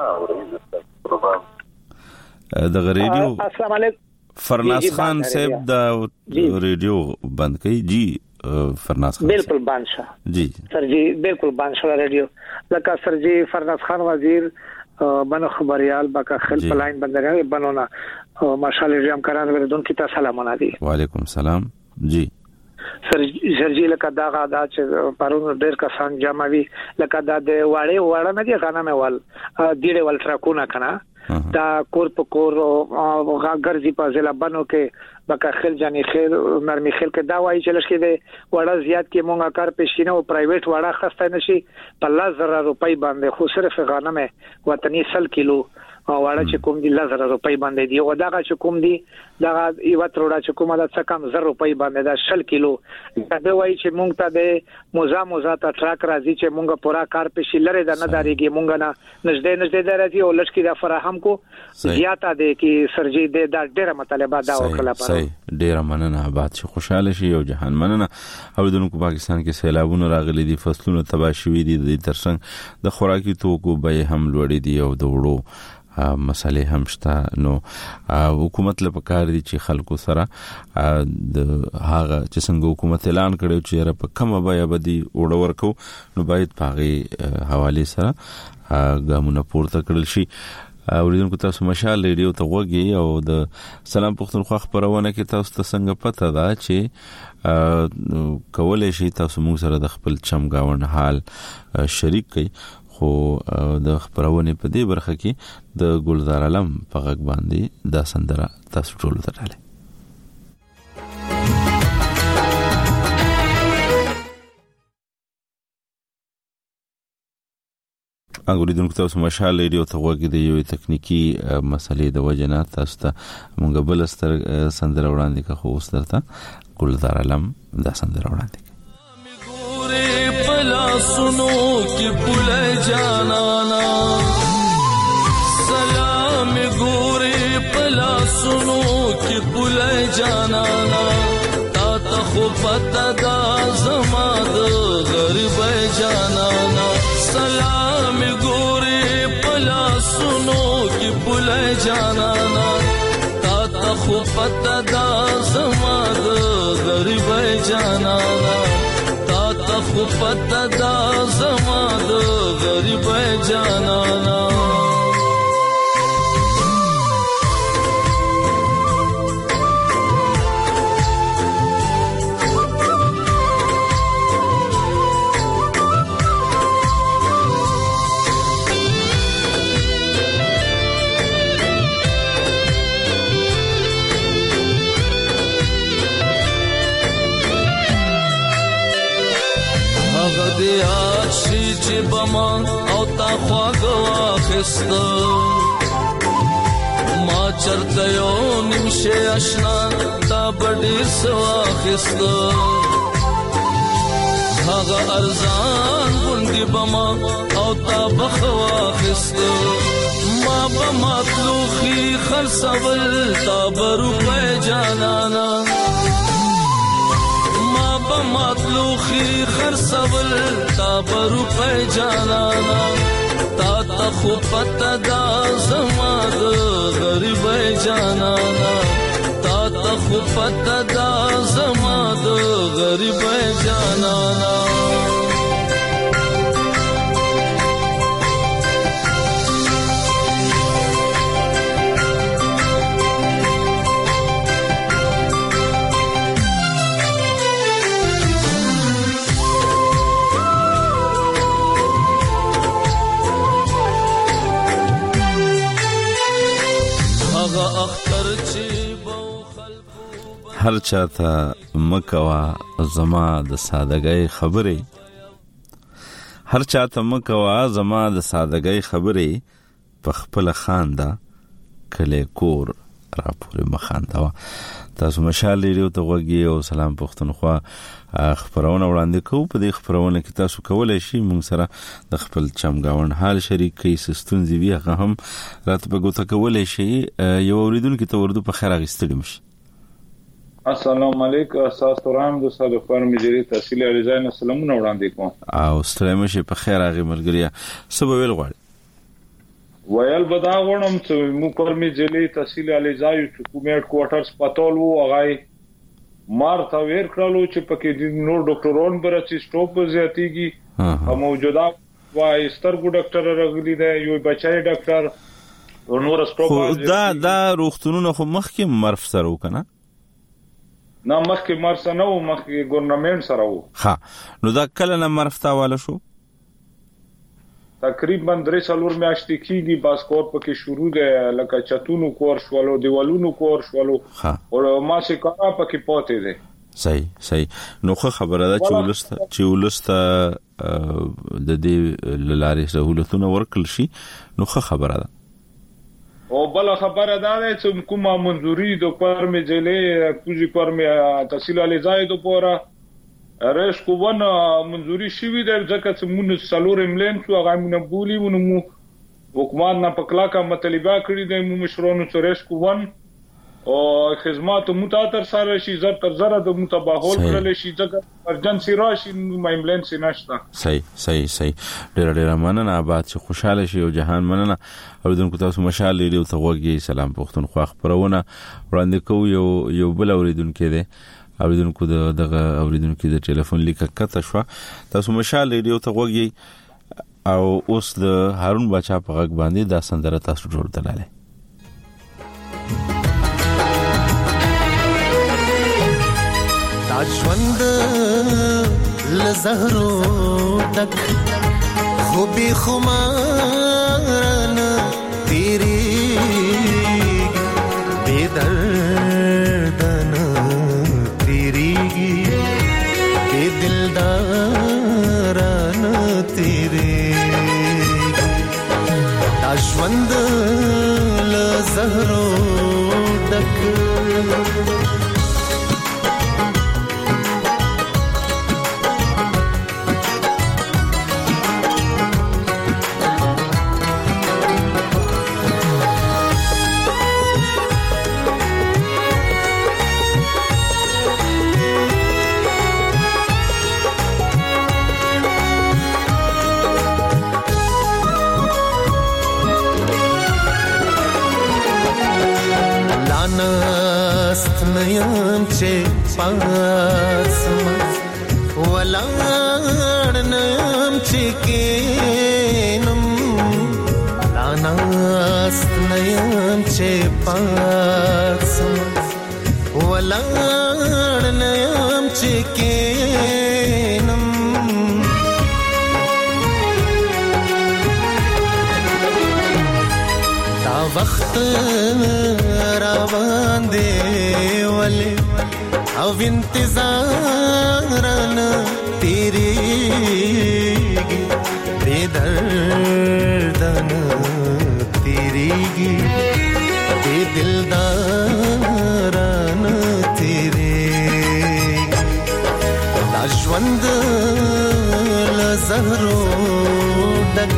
A: د ریډیو
I: السلام علیکم
A: فرناز خان صاحب دا ریډیو بند کړي جی فرناز خان
I: بالکل بند شه
A: جی
I: سر جی بالکل بند شه ریډیو لکه سر جی فرناز خان وزیر بنو خبريال باکا خل پلاین بندرګي بنونا ماشاءالله جام کران ورودون کی تاسو سلام علی
A: وعلیکم السلام جی
I: سر سرجی لکه دا غادا چې پرون ډیر کسان جمعوي لکه دا د واړې واړه نه دي غنه مې ول ډیره ول ترکونه کنه دا کور په کور غرضی په ضلع بنو کې بکا خل جانی خیر نرمي خل کې دا وایي چې لشکې د وړه زیات کې مونږه کار پېښینه او پرایویټ وړه خسته نشي په الله زره روپۍ باندې خو صرف غنمه وطني سل کیلو واړه چې کوم دي لزر روپۍ باندې دی او دا چې کوم دي دا یو تروړه چې کومه د څه کم زر روپۍ باندې دا شل کیلو دا وایي چې مونږ ته د موزا موزا ته ټراک راځي چې مونږه پورا کار پېښې لري دا نه داريږي مونږ نه نږدې نږدې راځي او لشکې دا فراهم کو زیاته دي کې سرجي د دا ډېر مطالبه دا وکړه
A: صحیح ډېر مننه آباد شي خوشاله شي او جهان مننه او دونکو پاکستان کې سیلابونه راغلي دي فصلونه تباہ شوي دي د ترڅنګ د خوراکي توکو به هم لوړې دي او د وړو مسالې هم شته نو حکومت له پکار دي چې خلکو سره د هغه چې څنګه حکومت اعلان کړو چې را په کومه بیا بدی وړ ورکو نو باید پاغي حواله سره ګامونه پورته کړل شي. اوریدونکو تاسو مشال ریډیو ته وګورئ او د سلام پښتونخوا خبرونه کې تاسو ته څنګه پته ده چې کولای شي تاسو موږ سره د خپل چمګاون حال شریک کړئ خو د خبرونه په دې برخه کې د ګلزار علم په غږ باندې دا سندره تاسو ټول ته ډاله اګوریدونکو تاسو مشال ریډیو ته وګورئ د یو تکنیکی مسلې د وجنه تاسو ته مونږ بل ستر سندره وړاندې کا خو اوس درته ګلزار علم دا سندره وړاندې
K: پلا سنو کی پل جانانا سلام گورے پلا سنو کی پل جانانا تا تخو پتا دا زماد غرب جانانا سلام گورے پلا سنو کی پل جانانا تا تخو پتا دا زماد غرب جانانا خو پتا دا زما د غریب جانانا بما او تا خواږه واخسته ما چرته یو نیمشه آشنا تا بډیر سواخسته هغه ارزان غوندي بما او تا بخواخسته ما بمطلوخي خرڅول تا برو په جانانا مطلوخي خرڅول تا برو په جانانا تا ته خو پتا دا زما د غریب جانانا تا ته خو پتا دا زما د غریب جانانا
A: هر چاته مکوا زما د سادهګۍ خبرې هر چاته مکوا زما د سادهګۍ خبرې په خپل خاندا کله کور را پورې مخاندا تاسو مشال لري ته وګي او سلام پښتونخوا خبرونه وړاندې کوو په دې خبرونه کې تاسو کولای شئ موږ سره د خپل چمګاون حال شریک کې سستون دی هغه هم راته په ګوته کولای شئ یو اوریدونکو ته ورته په خیر اغستړي مش
J: السلام علیکم اساس ترام د صد فرم جری تحصیل علیزاین سلامونه وړاندې کوم
A: او ستړي مشه په خیر اغه ملګریا سبا ویل غواړي
J: ویل بدا غونم چې مو فرم جری تحصیل علیزای حکومت کوارټرز پاتول وو هغه مارتا ویر کړلو چې پکې د نور ډاکټرون برچ سټاپ زیاتیږي او موجوده وای سترګو ډاکټر راغلی دی یو بچای ډاکټر نور سټاپ
A: دا دا روختونو خو مخکې مرف سره وکنه
J: نه مخکې مرف نه وو مخکې ګورنمنت سره وو
A: ها نو دا کله نه مرف تا والا شو
J: تقریبا درې څلور میاشتې کېږي باس کور پکې شروع ده لکه چتونو کور شوالو دیوالونو کور شوالو او ما سي کارا پکې پاتې ده
A: صحیح صحیح نو خو خبره ده چې ولسته چې ولسته د دې لارې سہولتونه ورکل شي نو خو خبره ده
J: او بل خبره ده چې کومه منځوري د پرمې جلې کوزي پرمې تحصیل علی زاید پورا رئیس کوونه منځوري شوی دی ځکه چې مونږ سلور املین شو هغه مونږ بولی مونږ حکومت نه پکلاکه مطالبه کړی دی مو مشرونو سره رئیس کوون او خدمات متاتر سره شي زر تر زره د متباهول کړل شي ځکه ارجنسي راشي مې املین سي نشته
A: صحیح صحیح صحیح ډیر ډیر مننه آباد چې خوشاله شي او جهان مننه اوریدونکو تاسو مشال لري او ته وګي سلام پښتونخوا خبرونه وړاندې کوو یو یو بل اوریدونکو دی اوریدونکو دغه اوریدونکو د ټلیفون لیک کته شو تاسو مشال لري او ته وګي او اوس د هارون بچا په غږ باندې دا سندره تاسو جوړ دلاله
L: ژوند لزهرو ډک خو به خمارن تیری بے دردن تیری بے دلدارن تیری ژوند لزهرو ډک نیم چه پاسم ولار نیم چه کینم داناست نیم چه پاسم ولار نیم چه کینم دا وقت روان دی ولی او انتظارن تیریگی بے دردن تیریگی بے دلدارن تیریگی دا ژوند لزهرو ډک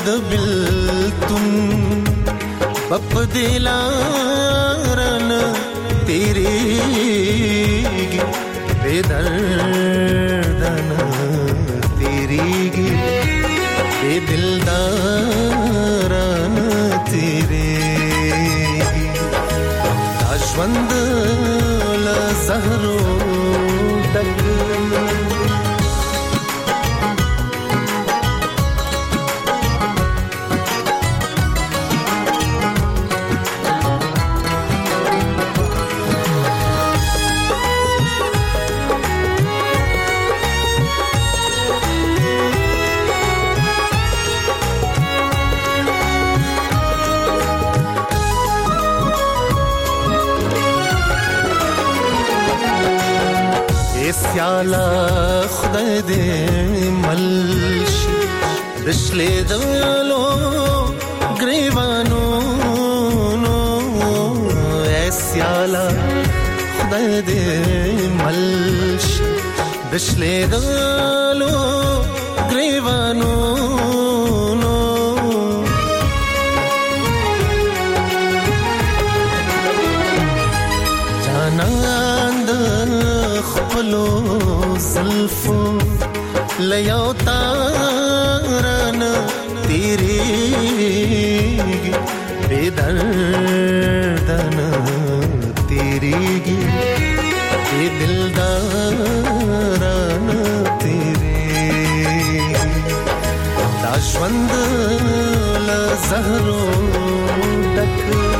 L: د بلتون بپ دلارن تیریگی بے دردن تیریگی بے دلدارن تیریگی داشوند لزهرو ڈک سیالا خدای دې ملش دشلې دلو گریوانو نو سیالا خدای دې ملش دشلې دلو گریوانو نو جانان خپلو زلفو لیاو تارن تیریگی بے دردن تیریگی بے دلدارن تیریگی داشوند لزهرو ڈک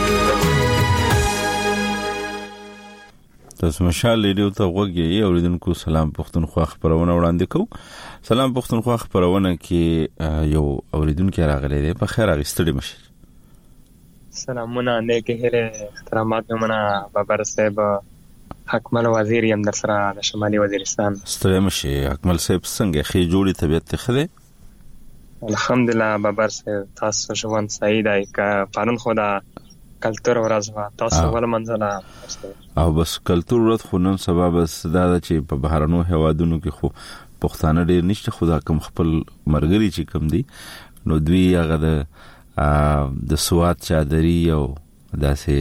A: تاسو مشال ریډیو ته وګورئ اوریدونکو سلام پښتونخوا خبرونه وړاندې کوم. سلام پښتونخوا خبرونه کې یو اوریدونکو راغلی دی په خیر اغستړي مشه.
M: سلامونه نیکه هره احترامات منا بابر صاحب حکمل وزیر یم در سره د شمالي وزیرستان.
A: ستړي مشه حکمل صاحب څنګه خې جوړی طبيعت ته خله؟
M: الحمدلله بابر صاحب تاسو ژوند سعید ای کا پرون خدا کلتور ورځ وا تاسو ول منځله
A: او بس کلتور ورځ خو نن سبا بس دا چې په بهرانو هوادونو کې خو پښتانه ډیر نشته خدا کم خپل مرګري چې کم دي نو دوی هغه د د سواد چادري او داسې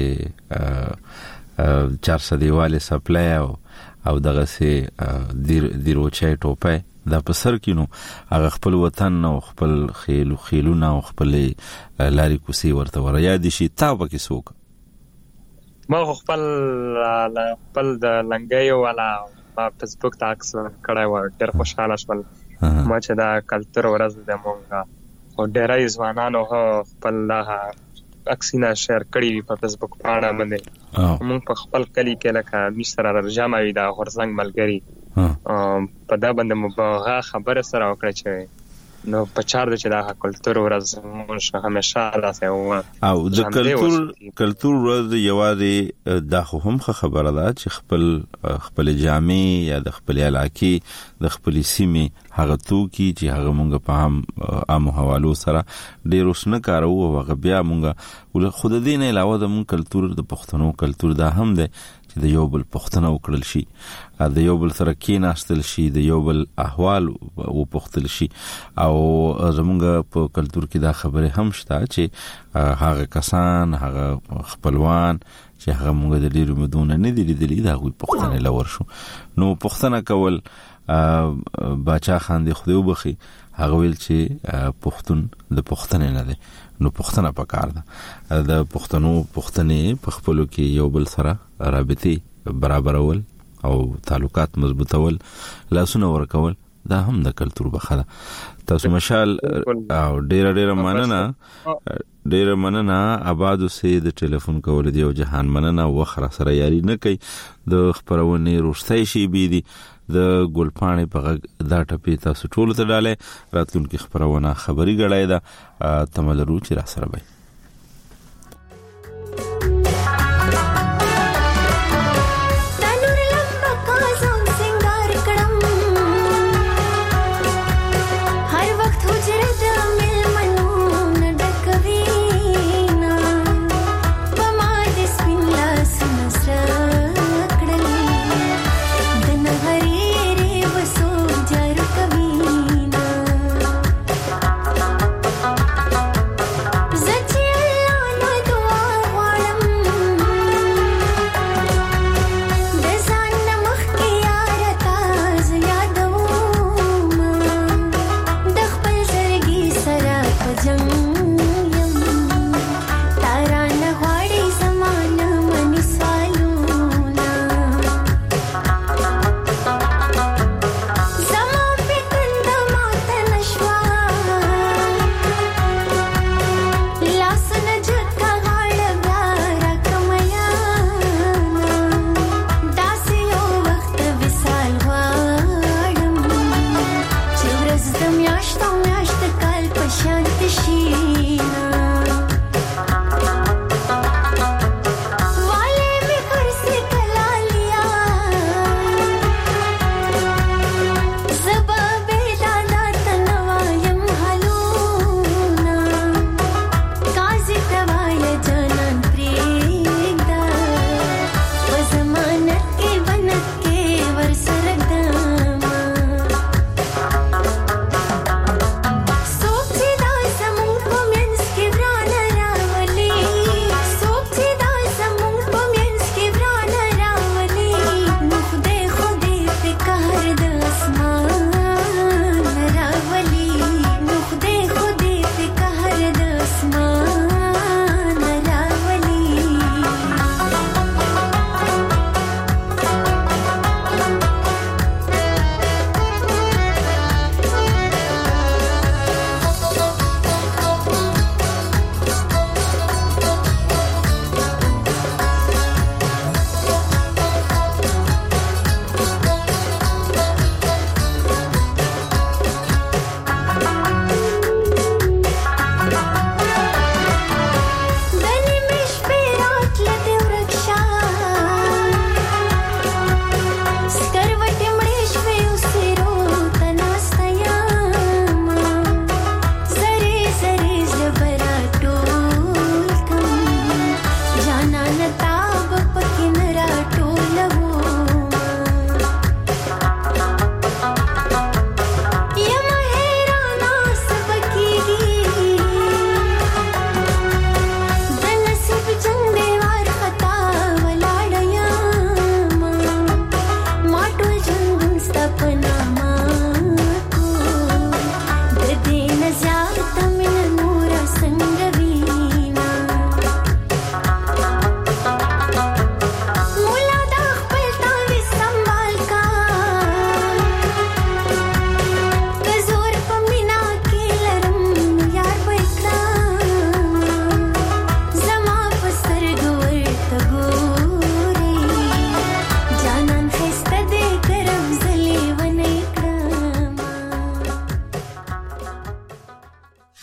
A: چار سو دیواله سپلای او دغه سي دیر دیروچای ټوپه دا په سر کې نو هغه خپل وطن او خپل خیل خیلونه او خپل لاري کوسي ورته ور یاد شي تاسو کې څوک
M: ما خپل خپل د لنګي والا په فیسبوک تاکس کړه و ډېر خوشاله شول ما چې دا کلتور ورځ د مونږه او ډېرای ځوانانو خپل اکسینا شیر کړی په فیسبوک باندې باندې موږ په خپل کلی کې لکه مشر رجاموي دا هرڅنګ ملګری په دا باندې مبغه خبره سره وکړه چې نو په چار د چې دا کلتور ورځ موږ همیشه لاسه
A: او د کلتور کلتور ورځ یوازې دا هم خبره ده چې خپل خپل جامع یا د خپل علاقې د خپل سیمه هغه توکي چې هغه مونږ په هم عام حوالو سره ډیر وسنه کارو او هغه بیا مونږ ول خود دې نه علاوه د مونږ کلتور د پښتنو کلتور دا هم ده چې د یو بل پښتنه وکړل شي د یو بل سره کې ناشتل شي د یو بل احوال او پختل شي او زمونږ په کلتور کې دا خبره هم شته چې هغه کسان هغه خپلوان چې هغه مونږ د ډیرو مدونه نه دي لیدلي دا غوي پښتنه لور شو نو پښتنه کول باچا خان دی خو وبخي هغه ویل چې پښتون د پښتنه نه دی نو پښتنه پکار ده د پښتنو پښتنې په خپلو کې یو بل سره رابطي برابرول او تعلقات مضبوطول لاسونه ورکول دا هم د کلتور بخره تاسو مشال او ډیر ډیر مننه ډیر مننه آباد سه د ټلیفون کول دی او جهان مننه وخره سره یاري نه کوي د خبرونه روشتای شي بي دي د ګلپانې په دا ټپی تاسو ټول ته ډاله راتلونکي خبرونه خبري غړای دا تملرو چې را سره وي
H: जंग